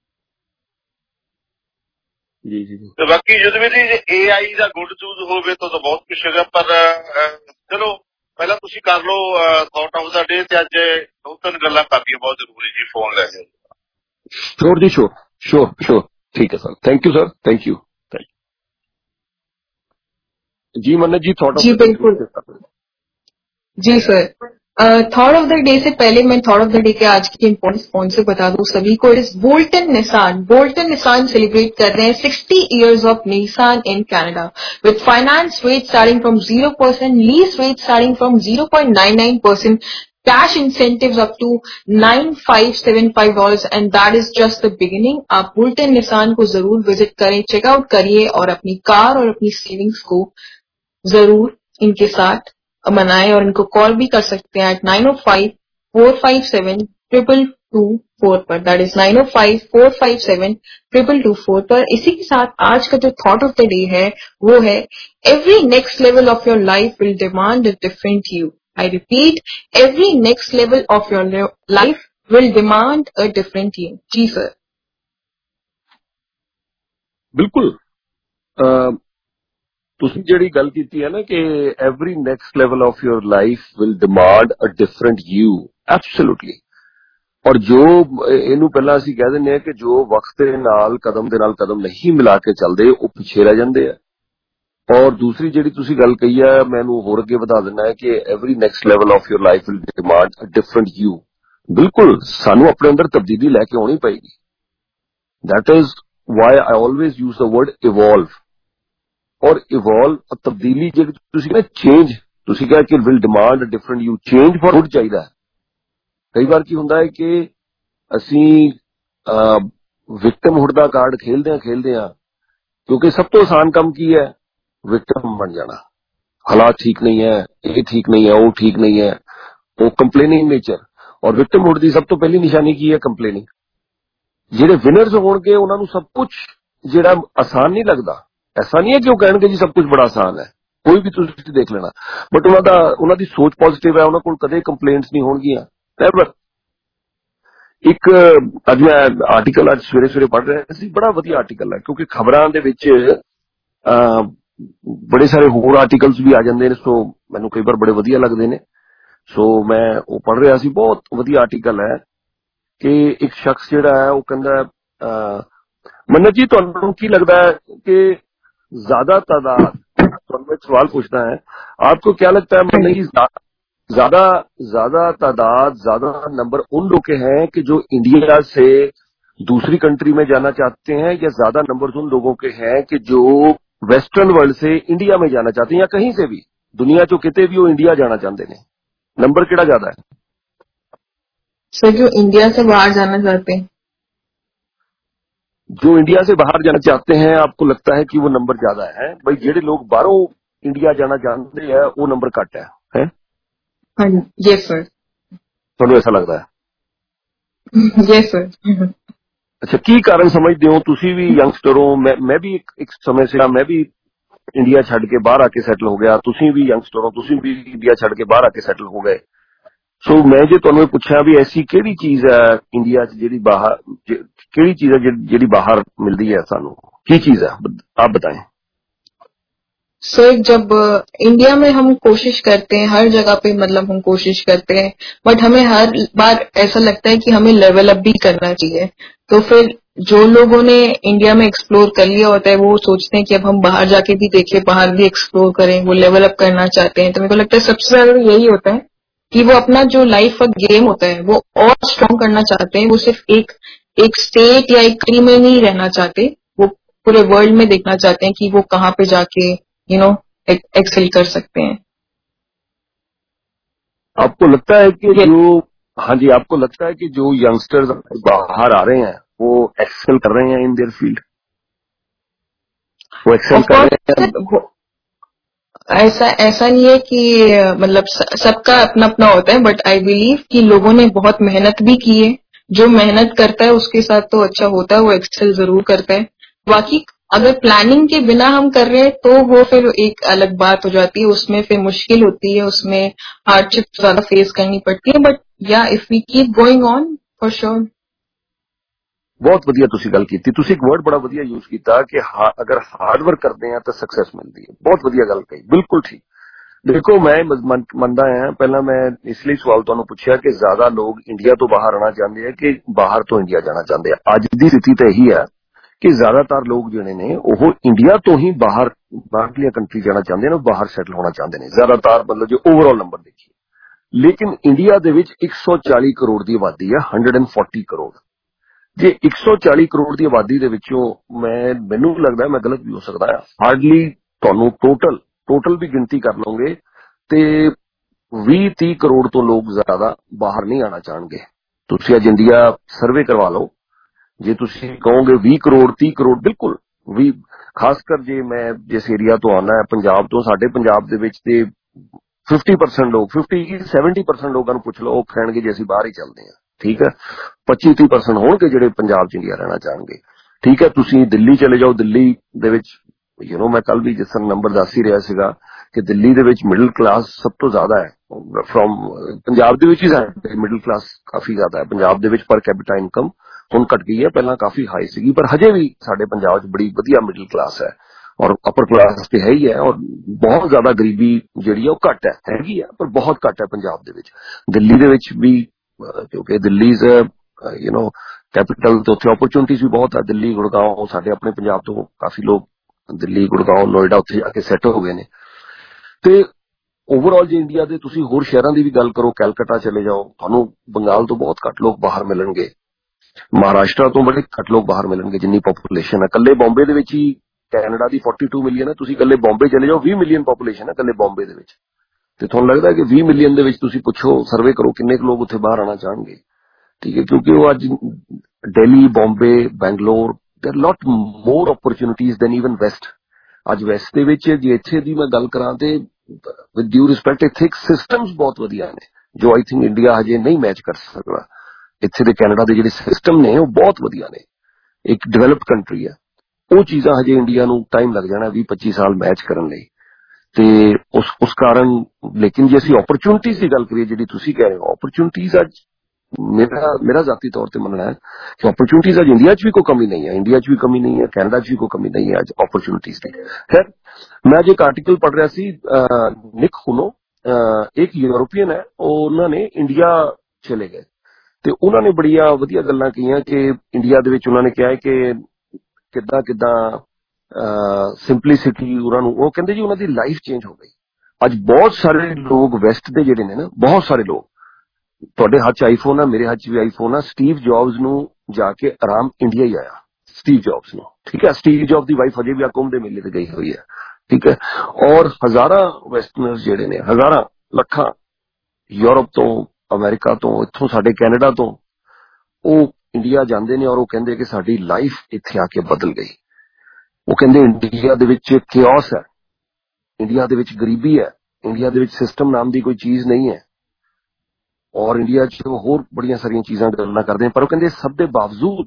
ਜੀ ਜੀ ਤੇ ਬਾਕੀ ਜਦੋਂ ਵੀ ਜੇ AI ਦਾ ਗੁੱਡ ਯੂਜ਼ ਹੋਵੇ ਤਾਂ ਬਹੁਤ ਕੁਛ ਹੈਗਾ, ਪਰ ਚਲੋ ਪਹਿਲਾਂ ਤੁਸੀਂ ਕਰ ਲਓ ਥਾਟ ਆਫ ਦਾ ਡੇ, ਤੇ ਅੱਜ 2-3 ਗੱਲਾਂ ਕਰਨੀਆਂ ਬਹੁਤ ਜ਼ਰੂਰੀ ਜੀ, ਫੋਨ ਲੈ ਕੇ। श्योर जी, श्योर ठीक है sir, thank you sir, thank you जी। मन्नत जी थॉट जी बिल्कुल जी sir. Thought of the day से पहले मैं थॉट ऑफ द डे के आज की इम्पोर्टेंट स्पॉन्सर बता दूं सभी को। It is Bolton Nissan. Bolton Nissan celebrate कर रहे हैं 60 years of Nissan in Canada with finance rate starting from 0%, lease rate starting from 0.99%, cash incentives up to $9,575, and that is just the beginning। आप Bolton Nissan को जरूर visit करें, checkout करिए और अपनी कार और अपनी सेविंग्स को जरूर इनके साथ मनाएं। और इनको कॉल भी कर सकते हैं at 905-457-2224 पर, दैट इज 905-457-2224 पर। इसी के साथ आज का जो थॉट ऑफ द डे है वो है every next level of your life will demand a different you. I repeat, every next level of your life will demand a different you. जी सर। बिल्कुल ਤੁਸੀਂ ਜਿਹੜੀ ਗੱਲ ਕੀਤੀ ਹੈ ਨਾ ਕਿ every next level of your life will demand a different you, absolutely. ਔਰ ਜੋ ਇਹਨੂੰ ਪਹਿਲਾਂ ਅਸੀਂ ਕਹਿ ਦਿੰਦੇ ਹਾਂ ਕਿ ਜੋ ਵਕਤ ਦੇ ਨਾਲ ਕਦਮ ਨਹੀਂ ਮਿਲਾ ਕੇ ਚੱਲਦੇ ਉਹ ਪਿੱਛੇ ਰਹਿ ਜਾਂਦੇ ਆ। ਔਰ ਦੂਸਰੀ ਜਿਹੜੀ ਤੁਸੀਂ ਗੱਲ ਕਹੀ ਹੈ ਮੈਨੂੰ ਹੋਰ ਅੱਗੇ ਵਧਾ ਦਿੰਦਾ ਹੈ ਕਿ every next level of your life will demand a different you. ਬਿਲਕੁਲ ਸਾਨੂੰ ਆਪਣੇ ਅੰਦਰ ਤਬਦੀਲੀ ਲੈ ਕੇ ਆਉਣੀ ਪਏਗੀ। That is why I always use the word evolve. ਔਰ ਇਵੋਲਵ ਤਬਦੀਲੀ ਜਿਹੜੀ ਤੁਸੀਂ ਨਾ ਚੇਂਜ, ਤੁਸੀਂ ਕਿਹਾ ਕਿ will demand different you, change for good ਚਾਹੀਦਾ। ਕਈ ਵਾਰ ਕੀ ਹੁੰਦਾ ਹੈ ਕਿ ਅਸੀਂ ਵਿਕਟਮਹੁੱਡ ਦਾ ਕਾਰਡ ਖੇਲਦੇ ਹਾਂ ਕਿਉਂਕਿ ਸਭ ਤੋਂ ਆਸਾਨ ਕੰਮ ਕੀ ਹੈ, ਵਿਕਟਮ ਬਣ ਜਾਣਾ। ਹਾਲਾਤ ਠੀਕ ਨਹੀਂ ਹੈ, ਇਹ ਠੀਕ ਨਹੀਂ ਹੈ, ਉਹ ਠੀਕ ਨਹੀਂ ਹੈ, ਉਹ ਕੰਪਲੇਨਿੰਗ ਨੇਚਰ। ਔਰ ਵਿਕਟਮਹੁੱਡ ਦੀ ਸਭ ਤੋਂ ਪਹਿਲੀ ਨਿਸ਼ਾਨੀ ਕੀ ਹੈ, ਕੰਪਲੇਨਿੰਗ। ਜਿਹੜੇ ਵਿਨਰਸ ਹੋਣਗੇ ਉਹਨਾਂ ਨੂੰ ਸਭ ਕੁਝ ਜਿਹੜਾ ਆਸਾਨ ਨਹੀਂ ਲੱਗਦਾ। ऐसा नहीं है कि वो कहेंगे जी सब कुछ बड़ा आसान है, कोई भी तुम देख लेना, बट उन्हों दी सोच पॉजिटिव है, उन्होंने कदे कंप्लेंट्स नहीं होणगियां एवर। एक अज मैं आर्टिकल अज सवेरे पढ़ रहा सी, बड़ा वधिया आर्टिकल है क्योंकि खबरां दे विच बड़े सारे होर आर्टिकल्स भी आ जांदे ने, सो मैनूं कई बार बड़े वधिया लगदे ने। सो मैं वो पढ़ रहा सी, बहुत वधिया आर्टिकल है कि एक शख्स जिहड़ा है वो कहंदा मन्नत जी तुहानूं की लगदा है कि ज्यादा तादाद, तो सवाल पूछना है आपको क्या लगता है मतलब कि ज्यादा तादाद, ज्यादा नंबर उन लोग के हैं कि जो इंडिया से दूसरी कंट्री में जाना चाहते हैं, या ज्यादा नंबर उन लोगों के हैं कि जो वेस्टर्न वर्ल्ड से इंडिया में जाना चाहते हैं, या कहीं से भी दुनिया चो किते भी वो इंडिया जाना चाहते हैं? नंबर किहड़ा ज्यादा है सर? जो इंडिया से बाहर जाना चाहते हैं, जो इंडिया से बाहर जाना चाहते हैं, आपको लगता है कि वो नंबर ज्यादा है? भाई जेडे लोग बाहरों इंडिया जाना चाहते हैं वो नंबर घट है? Yes sir. ਤੁਹਾਨੂੰ ऐसा लगता है? Yes sir. अच्छा, की कारण समझते हो? तुसी भी यंगस्टर हो, मैं भी एक समय से मैं भी इंडिया छड़ के बाहर आके सेटल हो गया, तुसी भी यंगस्टर हो, तुसी भी इंडिया छड़ के बाहर आके सेटल हो गए। ਸੋ ਮੈਂ ਜੇ ਤੁਹਾਨੂੰ ਇਹ ਪੁੱਛਿਆ ਵੀ ਐਸੀ ਕਿਹੜੀ ਚੀਜ਼ ਹੈ ਇੰਡੀਆ 'ਚ ਜਿਹੜੀ ਬਾਹਰ ਕਿਹੜੀ ਚੀਜ਼ ਹੈ ਜਿਹੜੀ ਬਾਹਰ मिलती है ਸਾਨੂੰ ਕੀ चीज है आप बताएं। सर जब इंडिया में हम कोशिश करते हैं हर जगह पे मतलब हम कोशिश करते हैं बट हमें हर बार ऐसा लगता है कि हमें लेवल अप भी करना चाहिए। तो फिर जो लोगों ने इंडिया में एक्सप्लोर कर लिया होता है वो सोचते हैं कि अब हम बाहर जाके भी देखें, बाहर भी एक्सप्लोर करें, वो लेवल अप करना चाहते हैं। तो मेरे को लगता है सबसे ज्यादा यही होता है कि वो अपना जो लाइफ का गेम होता है वो और स्ट्रॉन्ग करना चाहते हैं। वो सिर्फ एक स्टेट या एक कंट्री में नहीं रहना चाहते, वो पूरे वर्ल्ड में देखना चाहते हैं कि वो कहाँ पे जाके एक्सेल कर सकते हैं। आपको लगता है कि जो हाँ जी आपको लगता है कि जो यंगस्टर्स बाहर आ रहे हैं वो एक्सेल कर रहे हैं इन देयर फील्ड, वो एक्सेल कर रहे हैं? ऐसा नहीं है कि मतलब सबका अपना अपना होता है बट आई बिलीव कि लोगों ने बहुत मेहनत भी की है। जो मेहनत करता है उसके साथ तो अच्छा होता है, वो एक्सेल जरूर करता है। बाकी अगर प्लानिंग के बिना हम कर रहे हैं तो वो फिर एक अलग बात हो जाती है, उसमें फिर मुश्किल होती है, उसमें हार्डशिप ज्यादा फेस करनी पड़ती है। But yeah if we keep going on for sure. बहुत वधिया तुसी गल कीती, तुसी एक वर्ड बड़ा वधिया यूज किया कि अगर हार्ड वर्क करते हैं तो सक्सेस मिलती है। बहुत वधिया गल कही, बिल्कुल ठीक। देखो मैं मनदा है, पहला मैं इसलिए सवाल तुहानू पूछा कि ज्यादा लोग इंडिया तो बाहर आना चाहते हैं कि बाहर तो इंडिया जाना चाहते हैं। अज की स्थिति तो यही है कि ज्यादातर लोग जिहड़े ने वो इंडिया तो ही बाहरली कंट्री जाना चाहते हैं, बाहर सैटल होना चाहते हैं ज्यादातर, मतलब जो ओवरऑल नंबर देखिए। लेकिन इंडिया दे विच 140 करोड़ की आबादी है, 140 करोड़। जे 140 करोड़ की आबादी दे विचों मैनू लगता है, मैं गलत भी हो सकता है, हार्डली तुहानू टोटल भी गिनती कर लोगे तो 20-30 करोड़ तो लोग ज्यादा बाहर नहीं आना चाहेंगे। तुसी अज इंडिया सर्वे करवा लो, जे तुसी कहोगे 20 करोड़ 30 करोड़ बिल्कुल भी, खासकर जे मैं जिस एरिया तो आना है पंजाब तो, साडे पंजाब दे विच ते 50% लोग 50-70% लोगों को पुछ लो, वो कहणगे जे असीं बाहर ही चलते हैं। ठीक है, 25-30% होणगे जिहड़े पंजाब च इंडिया रहना चाहणगे। ठीक है, तुसीं दिल्ली चले जाओ, दिल्ली दे विच मैं कल भी जिस नंबर दस ही रहा सीगा कि दिल्ली दे विच मिडिल क्लास सब तो ज्यादा है फ्रॉम पंजाब दे विच ही है, मिडिल क्लास काफी ज्यादा है पंजाब दे विच। पर कैपिटा इनकम हुण घट गई है, पहला काफी हाई सीगी, पर हजे भी साडे पंजाब च बड़ी वधिया मिडिल क्लास है और अपर क्लास तो है ही है। और बहुत ज्यादा गरीबी जिहड़ी है वो घट हैगी है, पर बहुत घट है पंजाब दे विच। दिल्ली दे विच भी, क्योंकि दिल्ली इज कैपिटल, तो उत्थे अपॉर्चुनिटीज भी बहुत है। दिल्ली गुड़गांव, साडे अपने पंजाब तो काफी लोग दिल्ली गुड़गांव नोएडा उत्थे जाके सैट हो गए ने। ते ओवरऑल जे इंडिया दे तुसीं होर शहरां दी भी गल करो, कैलकटा चले जाओ, तुहानूं बंगाल तो बहुत घट लोग बाहर मिलणगे, महाराष्ट्र तो बड़े घट लोग बाहर मिलणगे जिन्नी पॉपुलेशन है। कल्ले बॉम्बे दे विच ही कैनेडा दी 42 मिलियन है, तुसीं कल्ले बॉम्बे चले जाओ 20 मिलियन पॉपुलेशन है कल्ले बॉम्बे दे विच। ते तुहानूं लगदा है कि 20 मिलियन दे विच तुसीं पुछो, सर्वे करो किन्ने लोग उत्थे बाहर आना चाहणगे। ठीक है, क्योंकि वो अज Delhi, Bombay, Bangalore, there lot more opportunities than even west. अज वेस्ट दे विच जे इत्थे दी मैं गल करां ते विद ड्यू रिस्पेक्ट इत्थे सिस्टम्स बहुत वधिया ने जो आई थिंक इंडिया हजे नहीं मैच कर सकदा। इत्थे दे कैनेडा दे जिहड़े सिस्टम ने वो बहुत वधिया ने, एक डेवलप्ड कंट्री है। वो चीज़ां हजे इंडिया नूं टाइम लग जाना 20-25 साल मैच करन लई। ते उस कारण, लेकिन जे असीं अपॉर्चुनिटीज की गल करिए जिहड़ी तुसीं कह रहे हो, अपॉर्चुनिटीज अज मेरा जाती तौर पर मनना है कि अपॉर्चुनिटीज अज इंडिया च भी कोई कमी नहीं है, इंडिया च भी कमी नहीं है, कैनेडा च भी कोई कमी नहीं है अज अपॉर्चुनिटीज की। खैर, मैं अज एक आर्टिकल पढ़ रहा सी, निक हुनो एक यूरोपियन है, उन्होंने इंडिया चले गए ते उन्होंने बड़िया वधिया गल्लां कीयां कि इंडिया दे विच उन्होंने कहा है कि किद्दां किद्दां सिंपलिसिटी, उन्होंने वो कहंदे जी उन्होंने लाइफ चेंज हो गई। अज बहुत सारे लोग वेस्ट दे जिहड़े ने ना, बहुत सारे लोग, तुहाडे हाथ च आईफोन है, मेरे हाथ च भी आईफोन है, स्टीव जॉब्स नूं जाके आराम इंडिया ही आया, स्टीव जॉब्स नूं। ठीक है, स्टीव जॉब की वाइफ अजे भी कुंभ दे मेले ते गई हुई है। ठीक है, और हजारां वेस्टर्नर्स जिहड़े ने, हजारां लखां यूरोप तो, अमेरिका तो, इत्थों साडे कैनेडा तो, वो इंडिया जांदे ने और वो कहंदे कि साडी लाइफ इत्थे आके बदल गई। वो कहंदे इंडिया दे विच केओस है, इंडिया दे विच गरीबी है, इंडिया दे विच सिस्टम नाम की कोई चीज नहीं है, और इंडिया च होर बड़ियां सारियां चीजां गल्लां करदे हैं। पर वो कहंदे सब दे बावजूद,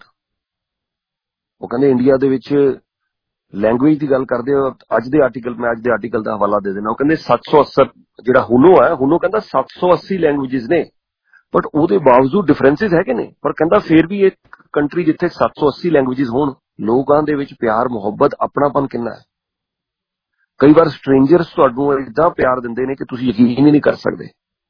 वो कहंदे इंडिया दे विच लैंग्वेज की गल करदे हो, अज दे आर्टिकल, मैं अज दे आर्टिकल का हवाला दे देना, वो कहंदे 780 जिहड़ा हुनो है, हुनो कहंदा 780 लैंग्वेजेस ने बट ਉਹਦੇ ਬਾਵਜੂਦ ਡਿਫਰੈਂਸਿਸ ਹੈਗੇ ਨੇ। ਪਰ ਕਹਿੰਦਾ ਫਿਰ ਵੀ ਇੱਕ ਕੰਟਰੀ ਜਿੱਥੇ 780 ਲੈਂਗੁਏजेस ਹੋਣ, ਲੋਕਾਂ ਦੇ ਵਿੱਚ ਪਿਆਰ ਮੁਹੱਬਤ ਆਪਣਾਪਨ ਕਿੰਨਾ ਹੈ। ਕਈ ਵਾਰ ਸਟ੍ਰੇਂਜਰਸ ਤੁਹਾਨੂੰ ਇਦਾਂ ਪਿਆਰ ਦਿੰਦੇ ਨੇ ਕਿ ਤੁਸੀਂ ਯਕੀਨ ਹੀ ਨਹੀਂ ਕਰ ਸਕਦੇ।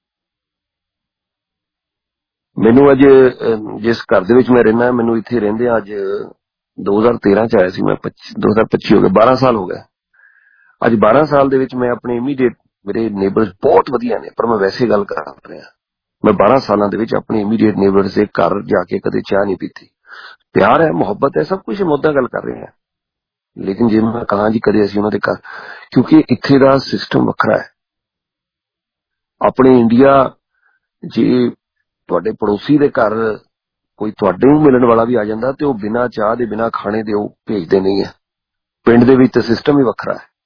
ਮੈਨੂੰ ਅੱਜ ਜਿਸ ਘਰ ਦੇ ਵਿੱਚ ਮੈਂ ਰਹਿਣਾ, ਮੈਨੂੰ ਇੱਥੇ ਰਹਿੰਦੇ ਅੱਜ 2013 ਚ ਆਇਆ ਸੀ ਮੈਂ, 2025 ਹੋ ਗਿਆ, 12 ਸਾਲ ਹੋ ਗਏ। ਅੱਜ 12 ਸਾਲ ਦੇ ਵਿੱਚ ਮੈਂ ਆਪਣੇ ਇਮੀਡੀਏਟ, ਮੇਰੇ ਨੇਬਰਸ ਬਹੁਤ ਵਧੀਆ ਨੇ, ਪਰ ਮੈਂ ਵੈਸੇ ਗੱਲ ਕਰ ਰਿਹਾ, ਮੈਂ 12 ਸਾਲਾਂ ਦੇ ਵਿੱਚ ਆਪਣੇ ਇਮੀਡੀਏਟ ਨੇਬਰਸ ਦੇ ਘਰ ਜਾ ਕੇ ਕਦੇ ਚਾਹ ਨਹੀਂ ਪੀਤੀ। ਪਿਆਰ ਹੈ, ਮੁਹੱਬਤ ਹੈ, ਸਭ ਕੁਝ ਮੁੱਦਾ ਗੱਲ ਕਰ ਰਹੇ ਹਾਂ। ਲੇਕਿਨ ਜੇ ਮੈਂ ਕਹਾਂ ਜੀ ਕਦੇ ਅਸੀਂ ਉਹਨਾਂ ਦੇ ਘਰ, ਕਿਉਂਕਿ ਇੱਥੇ ਦਾ ਸਿਸਟਮ ਵੱਖਰਾ ਹੈ। ਆਪਣੇ ਇੰਡੀਆ, ਜੇ ਤੁਹਾਡੇ ਪੜੋਸੀ ਦੇ ਘਰ ਕੋਈ ਤੁਹਾਡੇ ਨੂੰ ਮਿਲਣ ਵਾਲਾ ਵੀ ਆ ਜਾਂਦਾ ਤੇ ਉਹ ਬਿਨਾਂ ਚਾਹ ਦੇ ਬਿਨਾਂ ਖਾਣੇ ਦੇ ਉਹ ਭੇਜਦੇ ਨਹੀਂ ਹੈ। ਪਿੰਡ ਦੇ ਵਿੱਚ ਤਾਂ ਸਿਸਟਮ ਹੀ ਵੱਖਰਾ ਹੈ।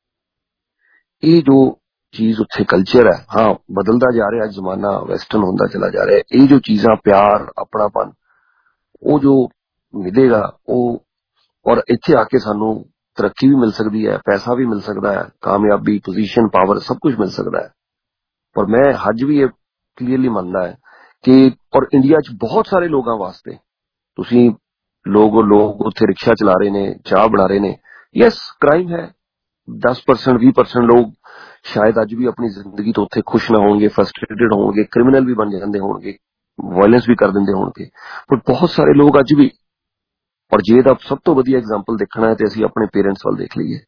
ਇਹ ਜੋ ਚੀਜ਼ ਉੱਥੇ ਕਲਚਰ ਹੈ, ਹਾਂ ਬਦਲਦਾ ਜਾ ਰਿਹਾ, ਜ਼ਮਾਨਾ ਵੈਸਟਰਨ ਹੁੰਦਾ ਚਲਾ ਜਾ ਰਿਹਾ। ਇਹ ਜੋ ਚੀਜ਼ਾਂ ਪਿਆਰ ਆਪਣਾਪਨ ਉਹ ਜੋ ਮਿਲੇਗਾ ਉਹ, ਔਰ ਇੱਥੇ ਆ ਕੇ ਸਾਨੂੰ ਤਰੱਕੀ ਵੀ ਮਿਲ ਸਕਦੀ ਹੈ, ਪੈਸਾ ਵੀ ਮਿਲ ਸਕਦਾ ਹੈ, ਕਾਮਯਾਬੀ, ਪੋਜੀਸ਼ਨ, ਪਾਵਰ ਸਭ ਕੁਝ ਮਿਲ ਸਕਦਾ ਹੈ। ਪਰ ਮੈਂ ਅੱਜ ਵੀ ਇਹ ਕਲੀਅਰਲੀ ਮੰਨਦਾ ਹੈ ਕਿ ਔਰ ਇੰਡੀਆ 'ਚ ਬਹੁਤ ਸਾਰੇ ਲੋਕਾਂ ਵਾਸਤੇ ਤੁਸੀਂ ਲੋਕ ਉੱਥੇ ਰਿਕਸ਼ਾ ਚਲਾ ਰਹੇ ਨੇ, ਚਾਹ ਬਣਾ ਰਹੇ ਨੇ। ਯੈਸ ਕ੍ਰਾਈਮ ਹੈ, 10% 20% ਲੋਕ ਸ਼ਾਇਦ ਅੱਜ ਵੀ ਆਪਣੀ ਜ਼ਿੰਦਗੀ ਤੋਂ ਉੱਥੇ ਖੁਸ਼ ਨਾ ਹੋਣਗੇ, ਫਰਸਟ੍ਰੇਟਡ ਹੋਣਗੇ, ਕ੍ਰਿਮੀਨਲ ਵੀ ਬਣ ਜਾਂਦੇ ਹੋਣਗੇ, ਵਾਇਲੈਂਸ ਵੀ ਕਰ ਦਿੰਦੇ ਹੋਣਗੇ। ਪਰ ਬਹੁਤ ਸਾਰੇ ਲੋਕ ਅੱਜ ਵੀ, ਔਰ ਜੇ ਦਾ ਸਭ ਤੋਂ ਵਧੀਆ ਐਗਜ਼ਾਮਪਲ ਦੇਖਣਾ ਹੈ ਤੇ ਅਸੀਂ ਆਪਣੇ ਪੇਰੈਂਟਸ ਵੱਲ ਦੇਖ ਲਈਏ।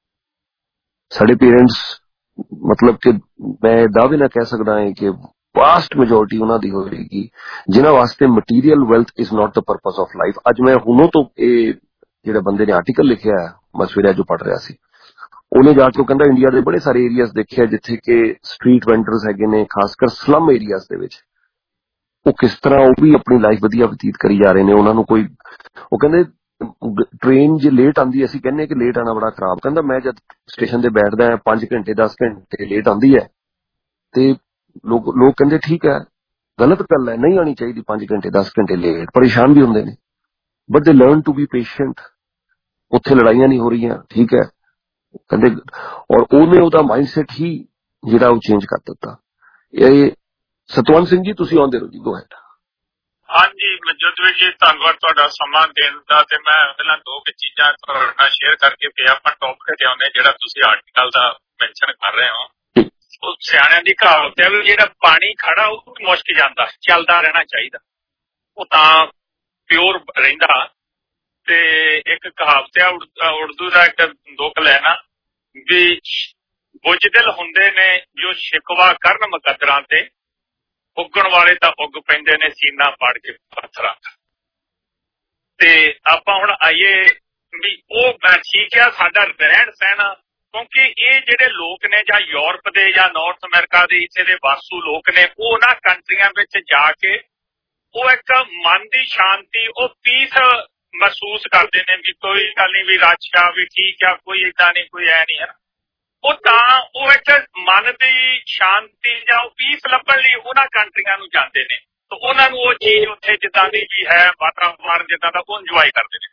ਸਾਡੇ ਪੇਰੈਂਟਸ, ਮਤਲਬ ਕਿ ਮੈਂ ਦਾਅਵੇ ਨਾਲ ਕਹਿ ਸਕਦਾ ਹਾਂ ਕਿ ਵਾਸਟ ਮੈਜੋਰਿਟੀ ਉਹਨਾਂ ਦੀ ਹੋਏਗੀ ਜਿਨ੍ਹਾਂ ਵਾਸਤੇ material wealth is not the purpose of life. ਅੱਜ ਮੈਂ ਹੁਣੋਂ ਤੋਂ ਇਹ ਜਿਹੜਾ ਬੰਦੇ ਨੇ ਆਰਟੀਕਲ ਲਿਖਿਆ ਹੈ, ਮੈਂ ਸਵੇਰੇ ਜੋ ਪੜ੍ਹ ਰਿਹਾ ਸੀ, ਉਹਨੇ ਜਾ ਕੇ ਉਹ ਕਹਿੰਦਾ ਇੰਡੀਆ ਦੇ ਬੜੇ ਸਾਰੇ ਏਰੀਆਜ਼ ਦੇਖਿਆ ਜਿੱਥੇ ਕਿ ਸਟਰੀਟ ਵੈਂਡਰਸ ਹੈਗੇ ਨੇ, ਖਾਸ ਕਰ ਸਲਮ ਏਰੀਆਜ਼ ਦੇ ਵਿੱਚ, ਉਹ ਕਿਸ ਤਰ੍ਹਾਂ ਉਹ ਵੀ ਆਪਣੀ ਲਾਈਫ ਵਧੀਆ ਬਤੀਤ ਕਰੀ ਜਾ ਰਹੇ ਨੇ। ਉਹਨਾਂ ਨੂੰ ਕੋਈ, ਉਹ ਕਹਿੰਦੇ ਟ੍ਰੇਨ ਜੇ ਲੇਟ ਆਉਂਦੀ, ਅਸੀਂ ਕਹਿੰਦੇ ਕਿ ਲੇਟ ਆਣਾ ਬੜਾ ਖਰਾਬ, ਕਹਿੰਦਾ ਮੈਂ ਜਦ ਸਟੇਸ਼ਨ ਤੇ ਬੈਠਦਾ 5 ਘੰਟੇ 10 ਘੰਟੇ ਲੇਟ ਆਉਂਦੀ ਹੈ ਤੇ ਲੋਕ ਕਹਿੰਦੇ ਠੀਕ ਹੈ, ਗਲਤ ਗੱਲ ਹੈ, ਨਹੀਂ ਆਣੀ ਚਾਹੀਦੀ 5 ਘੰਟੇ 10 ਘੰਟੇ ਲੇਟ, ਪਰੇਸ਼ਾਨ ਵੀ ਹੁੰਦੇ ਨੇ। ਬਟ ਦੇ ਲਰਨ ਟੂ ਬੀ ਪੇਸ਼ੈਂਟ। ਉੱਥੇ ਲੜਾਈਆਂ ਨਹੀਂ ਹੋ ਰਹੀਆਂ, ਠੀਕ ਹੈ ਕਹਿੰਦੇ, ਔਰ ਉਹਨੇ ਉਹਦਾ ਮਾਈਂਡਸੈਟ ਹੀ ਜਿਹੜਾ ਉਹ ਚੇਂਜ ਕਰ ਦਿੱਤਾ। ਇਹ ਸਤਵੰਤ ਸਿੰਘ ਜੀ ਤੁਸੀਂ ਆਉਂਦੇ ਰਹੋ ਜੀ, ਗੋ ਹੈਡ। ਹਾਂਜੀ ਮਨਜੋਤ ਜੀ, ਧੰਨਵਾਦ ਤੁਹਾਡਾ ਸਮਾਂ ਦੇਣ ਦਾ। ਤੇ ਮੈਂ ਪਹਿਲਾਂ ਦੋ ਕੁ ਚੀਜ਼ਾਂ ਤੁਹਾਡੇ ਨਾਲ ਸ਼ੇਅਰ ਕਰਕੇ ਫਿਰ ਆਪਾਂ ਟੌਪਿਕ ਤੇ ਆਉਂਦੇ, ਜਿਹੜਾ ਤੁਸੀਂ ਆਰਟੀਕਲ ਦਾ ਮੈਂਸ਼ਨ ਕਰ ਰਹੇ ਹੋ। ਉਹ ਸਿਆਣਿਆਂ ਦੀ ਕਹਾਵਤ ਹੈ ਵੀ ਜਿਹੜਾ ਪਾਣੀ ਖੜਾ ਉਹ ਮੁਸ਼ਕ ਜਾਂਦਾ, ਚੱਲਦਾ ਰਹਿਣਾ ਚਾਹੀਦਾ, ਉਹ ਤਾਂ ਪਿਓਰ ਰਹਿੰਦਾ। ਤੇ ਇੱਕ ਕਹਾਵਤ ਹੈ ਉਰਦੂ ਦਾ, ਇੱਕ ਦੋ ਲੈਣਾ ਵੀ ਬੁਝਦਿਲ ਹੁੰਦੇ ਨੇ ਜੋ ਸ਼ਿਕਵਾ ਕਰਨ ਮੁਕੱਦਰਾਂ ਤੇ, ਉੱਗਣ ਵਾਲੇ ਤਾਂ ਉੱਗ ਪੈਂਦੇ ਨੇ ਸੀਨਾ ਪਾੜ ਕੇ ਪੱਥਰਾਂ। ਤੇ ਆਪਾਂ ਹੁਣ ਆਈਏ ਵੀ ਉਹ ਠੀਕ ਆ ਸਾਡਾ ਰਹਿਣ ਸਹਿਣ, ਕਿਉਂਕਿ ਇਹ ਜਿਹੜੇ ਲੋਕ ਨੇ ਜਾਂ ਯੂਰਪ ਦੇ ਜਾਂ ਨਾਰਥ ਅਮਰੀਕਾ ਦੇ ਇੱਥੇ ਦੇ ਵਾਸੂ ਲੋਕ ਨੇ, ਉਹ ਉਹਨਾਂ ਕੰਟਰੀਆਂ ਵਿੱਚ ਜਾ ਕੇ ਉਹ ਇੱਕ ਮਨ ਦੀ ਸ਼ਾਂਤੀ, ਉਹ ਪੀਸ ਮਹਿਸੂਸ ਕਰਦੇ ਨੇ ਵੀ ਕੋਈ ਗੱਲ ਨਹੀਂ, ਵੀ ਰਾਜਾ ਵੀ ਠੀਕ ਆ, ਕੋਈ ਏਦਾਂ ਨਹੀਂ, ਕੋਈ ਐ ਨਹੀਂ ਹੈ। ਉਹ ਤਾਂ ਉਹ ਇੱਕ ਮਨ ਦੀ ਸ਼ਾਂਤੀ ਜਾਂ ਉਹ ਪੀਸ ਲੱਭਣ ਲਈ ਉਹਨਾਂ ਕੰਟਰੀਆਂ ਨੂੰ ਜਾਂਦੇ ਨੇ। ਤੇ ਉਹਨਾਂ ਨੂੰ ਉਹ ਚੀਜ਼ ਉੱਥੇ ਜਿੱਦਾਂ ਦੀ ਵੀ ਹੈ, ਵਾਤਾਵਰਨ ਜਿੱਦਾਂ ਦਾ, ਉਹ ਇੰਜੋਏ ਕਰਦੇ ਨੇ।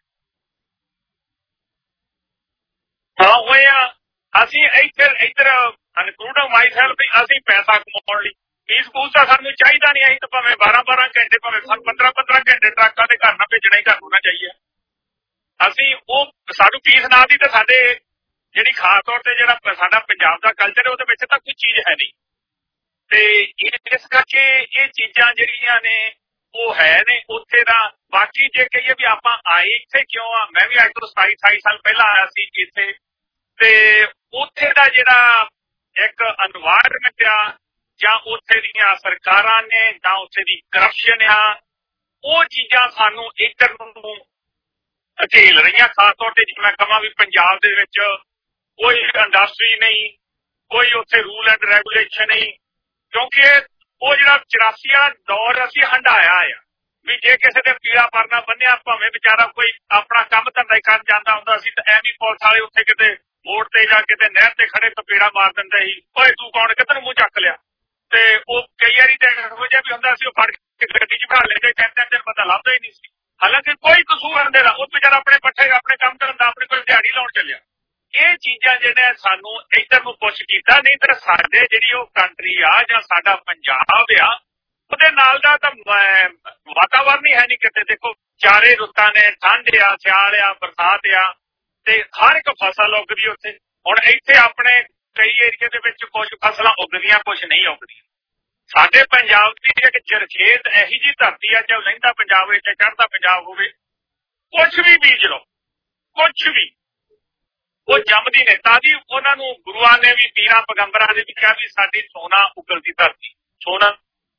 ਹਾਂ ਹੋਇਆ ਅਸੀਂ ਇੱਧਰ ਇਨਕਲੂਡ ਮਾਈ ਸੈਲਫ, ਅਸੀਂ ਪੈਸਾ ਕਮਾਉਣ ਲਈ ਫੀਸ ਫੂਸ ਤਾਂ ਸਾਨੂੰ ਚਾਹੀਦਾ ਨਹੀਂ। ਅਸੀਂ ਤਾਂ ਭਾਵੇਂ 12-12 ਘੰਟੇ, ਭਾਵੇਂ 15-15 ਘੰਟੇ ਟਰੱਕਾਂ ਦੇ ਘਰ ਨਾ ਭੇਜਣਾ ਹੀ ਘਰ ਹੋਣਾ ਚਾਹੀਏ। ਅਸੀਂ ਉਹ ਸਾਨੂੰ ਫੀਸ ਨਾ ਦੀ ਤਾਂ ਸਾਡੇ ਜਿਹੜੀ ਖਾਸ ਤੌਰ ਤੇ ਜਿਹੜਾ ਸਾਡਾ ਪੰਜਾਬ ਦਾ ਕਲਚਰ ਹੈ ਉਹਦੇ ਵਿੱਚ ਤਾਂ ਕੋਈ ਚੀਜ਼ ਹੈ ਨਹੀਂ। ਤੇ ਇਸ ਕਰਕੇ ਇਹ ਚੀਜ਼ਾਂ ਜਿਹੜੀਆਂ ਨੇ ਉਹ ਹੈ ਨੇ ਉੱਥੇ ਦਾ। ਬਾਕੀ ਜੇ ਕਹੀਏ ਵੀ ਆਪਾਂ ਆਏ ਇੱਥੇ ਕਿਉਂ ਆ, ਮੈਂ ਵੀ ਅੱਜ ਤੋਂ 27 ਸਾਲ ਪਹਿਲਾਂ ਆਇਆ ਸੀ ਇੱਥੇ, ਤੇ ਉੱਥੇ ਦਾ ਜਿਹੜਾ ਇੱਕ ਐਨਵਾਇਰਨਮੈਂਟ ਆ, ਜਾਂ ਉੱਥੇ ਦੀਆਂ ਸਰਕਾਰਾਂ ਨੇ, ਜਾਂ ਉੱਥੇ ਦੀ ਕਰਪਸ਼ਨ ਆ, ਉਹ ਚੀਜ਼ਾਂ ਸਾਨੂੰ ਇੱਧਰ ਨੂੰ ਝੇਲ ਰਹੀਆਂ। ਖਾਸ ਤੌਰ ਤੇ ਜੇ ਮੈਂ ਕਹਾਂ ਵੀ ਪੰਜਾਬ ਦੇ ਵਿੱਚ ਕੋਈ ਇੰਡਸਟਰੀ ਨਹੀਂ, ਕੋਈ ਉੱਥੇ ਰੂਲ ਐਂਡ ਰੈਗੂਲੇਸ਼ਨ ਨਹੀਂ, ਕਿਉਂਕਿ ਉਹ ਜਿਹੜਾ 84 ਵਾਲਾ ਦੌਰ ਅਸੀਂ ਹੰਢਾਇਆ ਆ ਵੀ ਜੇ ਕਿਸੇ ਦੇ ਪੀੜਾ ਪਰਨਾ ਬੰਨਿਆ, ਭਾਵੇਂ ਵਿਚਾਰਾ ਕੋਈ ਆਪਣਾ ਕੰਮ ਧੰਦਾ ਕਰਨ ਜਾਂਦਾ ਹੁੰਦਾ ਸੀ, ਤਾਂ ਐਵੇਂ ਪੁਲਿਸ ਵਾਲੇ ਉੱਥੇ ਕਿਤੇ ਮੋੜ ਤੇ ਜਾਂ ਕਿਤੇ ਨਹਿਰ ਤੇ ਖੜੇ ਤਪੇੜਾ ਮਾਰ ਦਿੰਦੇ ਸੀ, ਓਏ ਤੂੰ ਕੌਣ, ਕਿੱਧਰ ਮੂੰਹ ਚੱਕ ਲਿਆ। ਤੇ ਉਹ ਕਈ ਵਾਰੀ ਤਾਂ ਇਹੋ ਜਿਹਾ ਵੀ ਹੁੰਦਾ ਸੀ, ਉਹ ਫੜ ਕੇ ਗੱਡੀ 'ਚ ਬਿਠਾ ਲੈਂਦੇ, 3-3 ਦਿਨ ਪਤਾ ਲੱਭਦਾ ਹੀ ਨਹੀਂ ਸੀ। ਹਾਲਾਂਕਿ ਕੋਈ ਕਸੂਰ ਹੁੰਦੇ ਦਾ, ਉਹ ਵਿਚਾਰਾ ਆਪਣੇ ਪੱਠੇ, ਆਪਣੇ ਕੰਮ ਧੰਦਾ, ਆਪਣੇ ਕੋਲ ਦਿਹਾੜੀ ਲਾਉਣ ਚੱਲਿਆ। ਇਹ ਚੀਜ਼ਾਂ ਜਿਹੜੀਆਂ ਸਾਨੂੰ ਇੱਧਰ ਨੂੰ ਪੁਸ਼ ਕੀਤਾ। ਨਹੀਂ ਤਾਂ ਸਾਡੇ ਜਿਹੜੀ ਉਹ ਕੰਟਰੀ ਆ ਜਾਂ ਸਾਡਾ ਪੰਜਾਬ ਆ, ਉਹਦੇ ਨਾਲ ਦਾ ਤਾਂ ਵਾਤਾਵਰਨ ਹੀ ਹੈ ਨਹੀਂ ਕਿਤੇ। ਦੇਖੋ ਚਾਰੇ ਰੁੱਤਾਂ ਨੇ, ਠੰਡ ਆ, ਸਿਆਲ ਆ, ਬਰਸਾਤ ਆ, ਤੇ ਹਰ ਇੱਕ ਫਸਲ ਉੱਗਦੀ ਉੱਥੇ। ਹੁਣ ਇੱਥੇ ਆਪਣੇ ਕਈ ਏਰੀਏ ਦੇ ਵਿੱਚ ਕੁਝ ਫਸਲਾਂ ਉੱਗਦੀਆਂ, ਕੁਝ ਨਹੀਂ ਉੱਗਦੀਆਂ। ਸਾਡੇ ਪੰਜਾਬ ਦੀ ਇੱਕ ਜਰਖੇਤ ਇਹੀ ਜਿਹੀ ਧਰਤੀ ਆ, ਚਾਹੇ ਲਹਿੰਦਾ ਪੰਜਾਬ ਹੋਵੇ ਚਾਹੇ ਚੜ੍ਹਦਾ ਪੰਜਾਬ ਹੋਵੇ, ਕੁਛ ਵੀ ਬੀਜ ਲਓ, ਕੁਛ ਵੀ ਉਹ ਜੰਮਦੀ ਨੇ। ਤਾਂ ਜੀ ਉਹਨਾਂ ਨੂੰ ਗੁਰੂਆਂ ਨੇ ਵੀ, ਪੀਰਾਂ ਪੈਗੰਬਰਾਂ ਨੇ ਵੀ ਕਿਹਾ ਵੀ ਸਾਡੀ ਸੋਨਾ ਉਗਲਦੀ ਧਰਤੀ, ਸੋਨਾ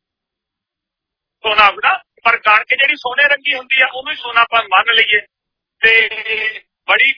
ਉੱਗਦਾ। ਪਰ ਕਣਕ ਜਿਹੜੀ ਸੋਨੇ ਰੰਗੀ ਹੁੰਦੀ ਆ ਉਹਨੂੰ ਹੀ ਸੋਨਾ ਆਪਾਂ ਮੰਨ ਲਈਏ। ਤੇ ਬੜੀ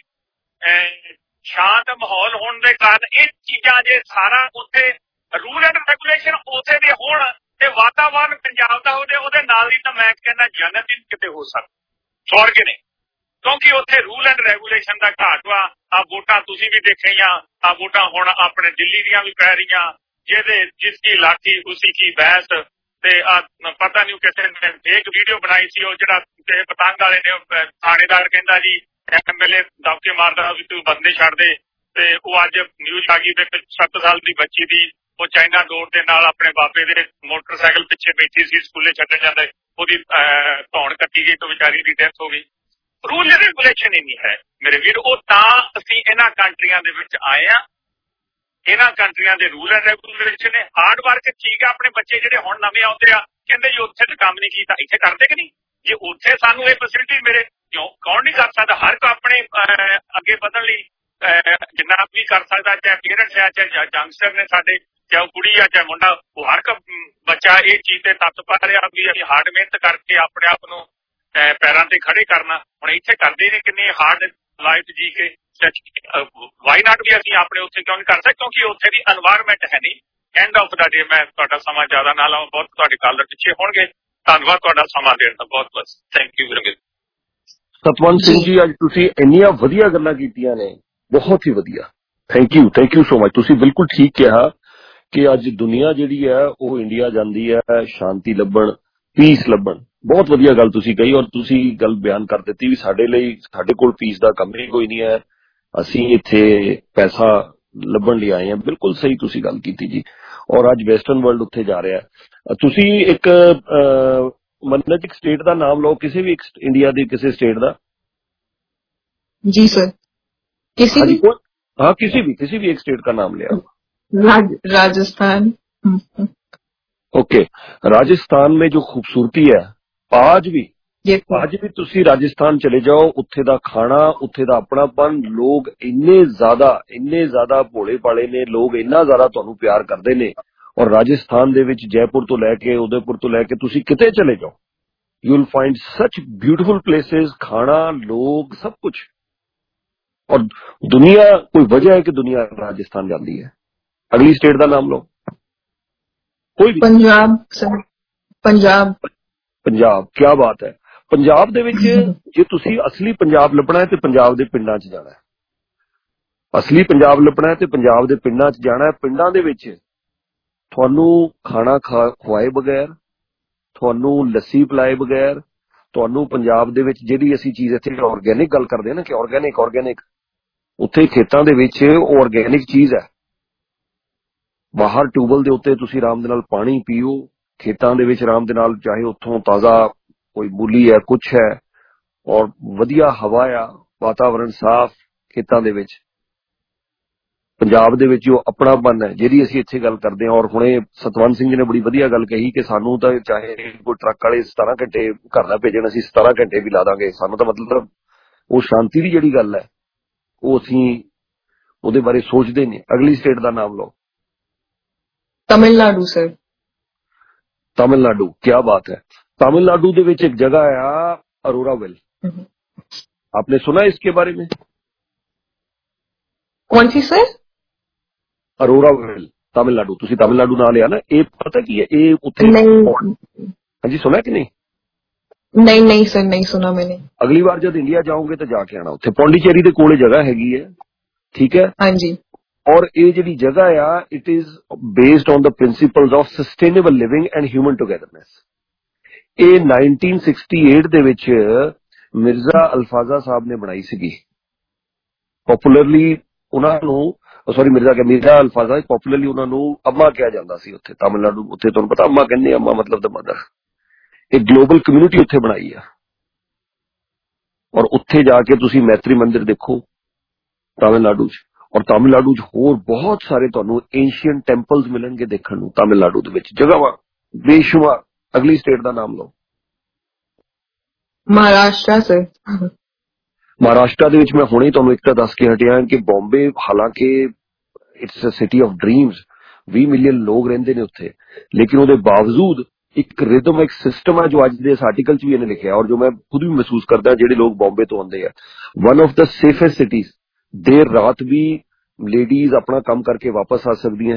ਸ਼ਾਂਤ ਮਾਹੌਲ ਹੋਣ ਦੇ ਕਾਰਨ ਇਹ ਚੀਜ਼ਾਂ ਜੇ ਸਾਰਾ ਉੱਥੇ ਰੂਲ ਐਂਡ ਰੈਗੂਲੇਸ਼ਨ ਉੱਥੇ ਦੇ ਹੋਣ ਤੇ ਵਾਤਾਵਰਨ ਪੰਜਾਬ ਦਾ ਉਹਦੇ ਨਾਲ ਹੀ ਤਾਂ ਮੈਂ ਕਹਿੰਦਾ ਜੰਨਤ ਹੀ ਕਿਤੇ ਹੋ ਸਕਦਾ, ਸਵਰਗ ਨੇ। ਕਿਉਂਕਿ ਉੱਥੇ ਰੂਲ ਐਂਡ ਰੈਗੂਲੇਸ਼ਨ ਦਾ ਘਾਟ ਵਾ। ਆ ਵੋਟਾਂ ਤੁਸੀਂ ਵੀ ਦੇਖੀਆਂ, ਆ ਵੋਟਾਂ ਹੁਣ ਆਪਣੇ ਦਿੱਲੀ ਦੀਆਂ ਵੀ ਪੈ ਰਹੀਆਂ, ਜਿਸ ਦੀ ਲਾਠੀ ਉਸੀ ਕੀ ਬਹਿਸ। ਤੇ ਪਤਾ ਨਹੀਂ ਕਿਸੇ ਨੇ ਫੇਕ ਵੀਡੀਓ ਬਣਾਈ ਸੀ, ਉਹ ਜਿਹੜਾ ਪਤੰਗ ਵਾਲੇ ਨੇ, ਥਾਣੇਦਾਰ ਕਹਿੰਦਾ ਜੀ MLA ਦਬਕੇ ਮਾਰਦਾ ਵੀ ਤੂੰ ਬੰਦੇ ਛੱਡ ਦੇ। ਤੇ ਉਹ ਅੱਜ ਨਿਊਜ਼ ਆ ਗਈ ਤੇ 7 ਸਾਲ ਦੀ ਬੱਚੀ ਦੀ ਉਹ ਚਾਈਨਾ ਡੋਰ ਦੇ ਨਾਲ ਆਪਣੇ ਬਾਬੇ ਦੇ ਮੋਟਰਸਾਈਕਲ ਪਿੱਛੇ ਬੈਠੀ ਸੀ, ਸਕੂਲੇ ਛੱਡਣ ਜਾਂਦਾ, ਉਹਦੀ ਧੌਣ ਕੱਟੀ ਗਈ ਤੇ ਵਿਚਾਰੀ ਦੀ ਡੈਥ ਹੋ ਗਈ। ਰੂਲ ਰੈਗੂਲੇਸ਼ਨ ਹੀ ਨਹੀਂ ਹੈ ਮੇਰੇ ਵੀਰ। ਉਹ ਤਾਂ ਅਸੀਂ ਇਹਨਾਂ ਕੰਟਰੀਆਂ ਦੇ ਵਿੱਚ ਆਏ ਆ, ਇਹਨਾਂ ਕੰਟਰੀਆਂ ਦੇ ਰੂਲ ਐਂਡ ਰੈਗੂਲੇਸ਼ਨ ਨੇ। ਹਾਰਡ ਵਰਕ ਠੀਕ ਆ। ਆਪਣੇ ਬੱਚੇ ਜਿਹੜੇ ਹੁਣ ਨਵੇਂ ਆਉਂਦੇ ਆ ਕਹਿੰਦੇ ਜੀ ਉੱਥੇ ਤਾਂ ਕੰਮ ਨਹੀਂ ਕੀਤਾ, ਇੱਥੇ ਕਰਦੇ ਕਿ ਨਹੀਂ? ਜੇ ਉੱਥੇ ਸਾਨੂੰ ਇਹ ਫੈਸਿਲਿਟੀ ਮੇਰੇ ਕਿਉਂ ਕੌਣ ਨਹੀਂ ਕਰ ਸਕਦਾ? ਹਰ ਕੋਈ ਆਪਣੇ ਅੱਗੇ ਵਧਣ ਲਈ ਜਿੰਨਾ ਵੀ ਕਰ ਸਕਦਾ, ਚਾਹੇ ਪੇਰੈਂਟਸ ਆ, ਚਾਹੇ ਯੰਗਸਟਰ ਨੇ ਸਾਡੇ, ਚਾਹੇ ਕੁੜੀ ਆ ਚਾਹੇ ਮੁੰਡਾ, ਉਹ ਹਰ ਕੋਈ ਬੱਚਾ ਇਹ ਚੀਜ਼ ਤੇ ਤੱਤ ਪਾ ਰਿਹਾ ਵੀ ਅਸੀਂ ਹਾਰਡ ਮਿਹਨਤ ਕਰਕੇ ਆਪਣੇ ਆਪ ਨੂੰ ਪੈਰਾਂ ਤੇ ਖੜੇ ਕਰਨਾ। ਹੁਣ ਇੱਥੇ ਕਰਦੇ ਨੇ ਕਿੰਨੇ ਹਾਰਡ ਲਾਈਫ ਜੀ ਕੇ, ਵਾਈ ਨਾਟ ਵੀ ਅਸੀਂ ਆਪਣੇ ਉੱਥੇ ਕਿਉਂ ਨਹੀਂ ਕਰ ਸਕਦੇ? ਕਿਉਂਕਿ ਉੱਥੇ ਦੀ এনवायरमेंट ਹੈ ਨਹੀਂ। ਐਂਡ ਆਫ ਦਾ ਡੇ ਮੈਂ ਤੁਹਾਡਾ ਸਮਾਂ ਜ਼ਿਆਦਾ ਨਾ ਲਾਵਾਂ, ਬਹੁਤ ਤੁਹਾਡੇ ਕਾਲਰ ਪਿੱਛੇ ਹੋਣਗੇ। ਧੰਨਵਾਦ ਤੁਹਾਡਾ ਸਮਾਂ ਦੇਣ ਦਾ, ਬਹੁਤ ਬਹੁਤ ਥੈਂਕ ਯੂ ਵੀਰੇ। ਸਤਵੰਤ ਸਿੰਘ ਜੀ, ਅੱਜ ਤੁਸੀਂ ਇੰਨੀਆਂ ਵਧੀਆ ਗੱਲਾਂ ਕੀਤੀਆਂ ਨੇ, ਬਹੁਤ ਹੀ ਵਧੀਆ। Thank you so much. ਤੁਸੀਂ ਬਿਲਕੁਲ ਠੀਕ ਕਿਹਾ ਕਿ ਅੱਜ ਦੁਨੀਆ ਜਿਹੜੀ ਹੈ ਉਹ ਇੰਡੀਆ ਜਾਂਦੀ ਹੈ ਸ਼ਾਂਤੀ ਲੱਭਣ, ਪੀਸ ਲੱਭਣ। ਬਹੁਤ ਵਧੀਆ ਗੱਲ ਤੁਸੀਂ ਕਹੀ, ਔਰ ਤੁਸੀਂ ਗੱਲ ਬਿਆਨ ਕਰ ਦਿੱਤੀ ਵੀ ਸਾਡੇ ਕੋਲ ਪੀਸ ਦਾ ਕੰਮ ਹੀ ਕੋਈ ਨਹੀਂ ਹੈ, ਅਸੀਂ ਇੱਥੇ ਪੈਸਾ ਲੱਭਣ ਲਈ ਆਏ ਹਾਂ। ਬਿਲਕੁਲ ਸਹੀ ਤੁਸੀਂ ਗੱਲ ਕੀਤੀ ਜੀ। ਔਰ ਅੱਜ ਵੈਸਟਰਨ ਵਰਲਡ ਉੱਥੇ ਜਾ ਰਿਹਾ। ਤੁਸੀਂ ਇੱਕ ਮਨੋਨੀਤ ਸਟੇਟ ਦਾ ਨਾਮ ਲਓ, ਕਿਸੇ ਵੀ ਇੰਡੀਆ ਦੀ ਕਿਸੇ ਸਟੇਟ ਦਾ। जी सर, किसी भी? हाँ, किसी भी एक स्टेट का नाम ले आओ। राजस्थान। ओके, राजस्थान में जो खूबसूरती है आज भी ਤੁਸੀਂ ਰਾਜਸਥਾਨ ਚਲੇ ਜਾਓ, ਉੱਥੇ ਦਾ ਖਾਣਾ, ਉੱਥੇ ਦਾ ਆਪਣਾਪਨ, ਲੋਕ ਇੰਨੇ ਜ਼ਿਆਦਾ ਭੋਲੇ ਭਾਲੇ ਨੇ, ਲੋਕ ਇੰਨਾ ਜ਼ਿਆਦਾ ਤੁਹਾਨੂੰ ਪਿਆਰ ਕਰਦੇ ਨੇ। ਔਰ ਰਾਜਸਥਾਨ ਦੇ ਵਿੱਚ ਜੈਪੁਰ ਤੋਂ ਲੈ ਕੇ ਉਦੈਪੁਰ ਤੋਂ ਲੈ ਕੇ ਤੁਸੀਂ ਕਿਤੇ ਚਲੇ ਜਾਓ, you will find such beautiful places, ਖਾਣਾ, ਲੋਕ, ਸਭ ਕੁਝ। ਔਰ ਦੁਨੀਆ, ਕੋਈ ਵਜ੍ਹਾ ਹੈ ਕਿ ਦੁਨੀਆ ਰਾਜਸਥਾਨ ਜਾਂਦੀ ਹੈ। ਅਗਲੀ ਸਟੇਟ ਦਾ ਨਾਮ ਲਓ, ਕੋਈ ਵੀ। ਪੰਜਾਬ, ਕੀ ਬਾਤ ਹੈ। ਪੰਜਾਬ ਦੇ ਵਿੱਚ ਜੇ ਤੁਸੀਂ ਅਸਲੀ ਪੰਜਾਬ ਲੱਭਣਾ ਹੈ ਤੇ ਪੰਜਾਬ ਦੇ ਪਿੰਡਾਂ 'ਚ ਜਾਣਾ ਹੈ। ਅਸਲੀ ਪੰਜਾਬ ਲੱਭਣਾ ਹੈ ਤੇ ਪੰਜਾਬ ਦੇ ਪਿੰਡਾਂ 'ਚ ਜਾਣਾ ਹੈ। ਪਿੰਡਾਂ ਦੇ ਵਿੱਚ ਤੁਹਾਨੂੰ ਖਾਣਾ ਖਵਾਏ ਬਗੈਰ, ਤੁਹਾਨੂੰ ਲੱਸੀ ਪਿਲਾਏ ਬਗੈਰ, ਤੁਹਾਨੂੰ ਪੰਜਾਬ ਦੇ ਵਿੱਚ ਜਿਹੜੀ ਅਸੀਂ ਚੀਜ਼ ਇੱਥੇ ਆਰਗੈਨਿਕ ਗੱਲ ਕਰਦੇ ਹਾਂ ਨਾ ਕਿ ਆਰਗੈਨਿਕ, ਉੱਥੇ ਖੇਤਾਂ ਦੇ ਵਿੱਚ ਉਹ ਆਰਗੈਨਿਕ ਚੀਜ਼ ਹੈ। ਬਾਹਰ ਟਿਊਬਲ ਦੇ ਉੱਤੇ ਤੁਸੀਂ ਆਰਾਮ ਦੇ ਨਾਲ ਪਾਣੀ ਪੀਓ, ਖੇਤਾਂ ਦੇ ਵਿੱਚ ਆਰਾਮ ਦੇ ਨਾਲ, ਚਾਹੇ ਉੱਥੋਂ ਤਾਜ਼ਾ ਕੋਈ ਮੂਲੀ ਹੈ, ਕੁਛ ਹੈ, ਔਰ ਵਧੀਆ ਹਵਾ ਆ, ਵਾਤਾਵਰਨ ਸਾਫ਼ ਖੇਤਾਂ ਦੇ ਵਿੱਚ। ਪੰਜਾਬ ਦੇ ਵਿੱਚ ਜੋ ਆਪਣਾਪਨ ਹੈ ਜਿਹੜੀ ਅਸੀਂ ਇੱਥੇ ਗੱਲ ਕਰਦੇ ਹਾਂ। ਔਰ ਹੁਣੇ ਸਤਵੰਤ ਸਿੰਘ ਜੀ ਨੇ ਬੜੀ ਵਧੀਆ ਗੱਲ ਕਹੀ ਕਿ ਸਾਨੂੰ ਤਾਂ ਚਾਹੇ ਕੋਈ ਟਰੱਕ ਵਾਲੇ 17 ਘੰਟੇ ਘਰ ਨਾ ਭੇਜਣ, ਅਸੀਂ 17 ਘੰਟੇ ਵੀ ਲਾ ਦਾਂਗੇ। ਸਾਨੂੰ ਤਾਂ ਮਤਲਬ ਉਹ ਸ਼ਾਂਤੀ ਦੀ ਜਿਹੜੀ ਗੱਲ ਹੈ ਉਹ ਅਸੀਂ ਉਹਦੇ ਬਾਰੇ ਸੋਚਦੇ ਨਹੀਂ। ਅਗਲੀ ਸਟੇਟ ਦਾ ਨਾਮ ਲਓ। तमिलनाडु सर। तमिलनाडु, क्या बात है। तमिलनाडु ਦੇ ਵਿੱਚ ਇੱਕ ਜਗ੍ਹਾ ਆ ਅਰੋਰਾ ਵਿਲ, आपने सुना इसके बारे में? कौन सी सर? अरोरा विल, तमिलनाडु। ਤੁਸੀਂ तमिलनाडु ਨਾਂ ਲਿਆ ਨਾ, ਇਹ ਪਤਾ ਕੀ ਹੈ, ਇਹ ਉੱਥੇ ਹਾਂਜੀ ਸੁਣਾ ਕਿ ਨਹੀਂ? नहीं सर, नहीं सुना मैंने। अगली बार जब इंडिया जाओगे तो जाके आना। उत्थे पौंडीचेरी ਦੇ ਕੋਲੇ ਜਗ੍ਹਾ ਹੈਗੀ ਹੈ, ਠੀਕ ਹੈ? ਹਾਂਜੀ। ਔਰ ਇਹ ਜਿਹੜੀ ਜਗ੍ਹਾ ਆ, it is based on the principles of sustainable living and human togetherness. ਇਹ 1968 ਦੇ ਵਿੱਚ ਮਿਰਜ਼ਾ ਅਲਫਾਜ਼ਾ ਸਾਹਿਬ ਨੇ ਬਣਾਈ ਸੀਗੀ। ਪਪੂਲਰਲੀ ਉਹਨਾਂ ਨੂੰ ਸੌਰੀ ਮੀਰਾ ਅਲਫਾਜ਼ਾ ਪॉपुलरली ਉਹਨਾਂ ਨੂੰ ਅੰਮਾ ਕਿਹਾ ਜਾਂਦਾ ਸੀ ਉੱਥੇ ਤਾਮਿਲਨਾਡੂ। ਉੱਥੇ ਤੁਹਾਨੂੰ ਪਤਾ ਅੰਮਾ ਕਹਿੰਦੇ, ਅੰਮਾ ਮਤਲਬ ਦਾ ਮਦਰ। ਇੱਕ ਗਲੋਬਲ ਕਮਿਊਨਿਟੀ ਉੱਥੇ ਬਣਾਈ ਆ। ਔਰ ਉੱਥੇ ਜਾ ਕੇ ਤੁਸੀਂ ਮੈਤਰੀ ਮੰਦਿਰ ਦੇਖੋ ਤਾਮਿਲਨਾਡੂ 'ਚ, ਔਰ ਤਾਮਿਲਨਾਡੂ 'ਚ ਹੋਰ ਬਹੁਤ ਸਾਰੇ ਤੁਹਾਨੂੰ ਏਂਸ਼ੀਅੰਟ ਟੈਂਪਲਸ ਮਿਲਣਗੇ ਦੇਖਣ ਨੂੰ ਤਾਮਿਲਨਾਡੂ ਦੇ ਵਿੱਚ, ਜਗ੍ਹਾਵਾਂ ਬੇਸ਼ੁਮਾਰ। ਅਗਲੀ ਸਟੇਟ ਦਾ ਨਾਮ ਲਓ। ਮਹਾਰਾਸ਼ਟਰ ਦੇ ਵਿੱਚ ਮੈਂ ਹੁਣੇ ਤੁਹਾਨੂੰ ਇੱਕ ਤਾਂ ਦੱਸ ਕੇ ਹਟਿਆ ਕਿ ਬੰਬੇ, ਹਾਲਾਂਕਿ it's a city of dreams, 20 million ਲੋਕ ਰਹਿੰਦੇ ਨੇ ਉੱਥੇ, ਲੇਕਿਨ ਉਹਦੇ ਬਾਵਜੂਦ ਇੱਕ ਰਿਦਮ, ਇੱਕ ਸਿਸਟਮ ਹੈ ਜੋ ਅੱਜ ਦੇ ਇਸ ਆਰਟੀਕਲ 'ਚ ਵੀ ਇਹਨੇ ਲਿਖਿਆ, ਔਰ ਜੋ ਮੈਂ ਖੁਦ ਵੀ ਮਹਿਸੂਸ ਕਰਦਾ ਜਿਹੜੇ ਲੋਕ ਬੰਬੇ ਤੋਂ ਆਉਂਦੇ ਆ। One of the safest cities. ਦੇਰ ਰਾਤ ਵੀ ਲੇਡੀਜ਼ ਆਪਣਾ ਕੰਮ ਕਰਕੇ ਵਾਪਸ ਆ ਸਕਦੀਆਂ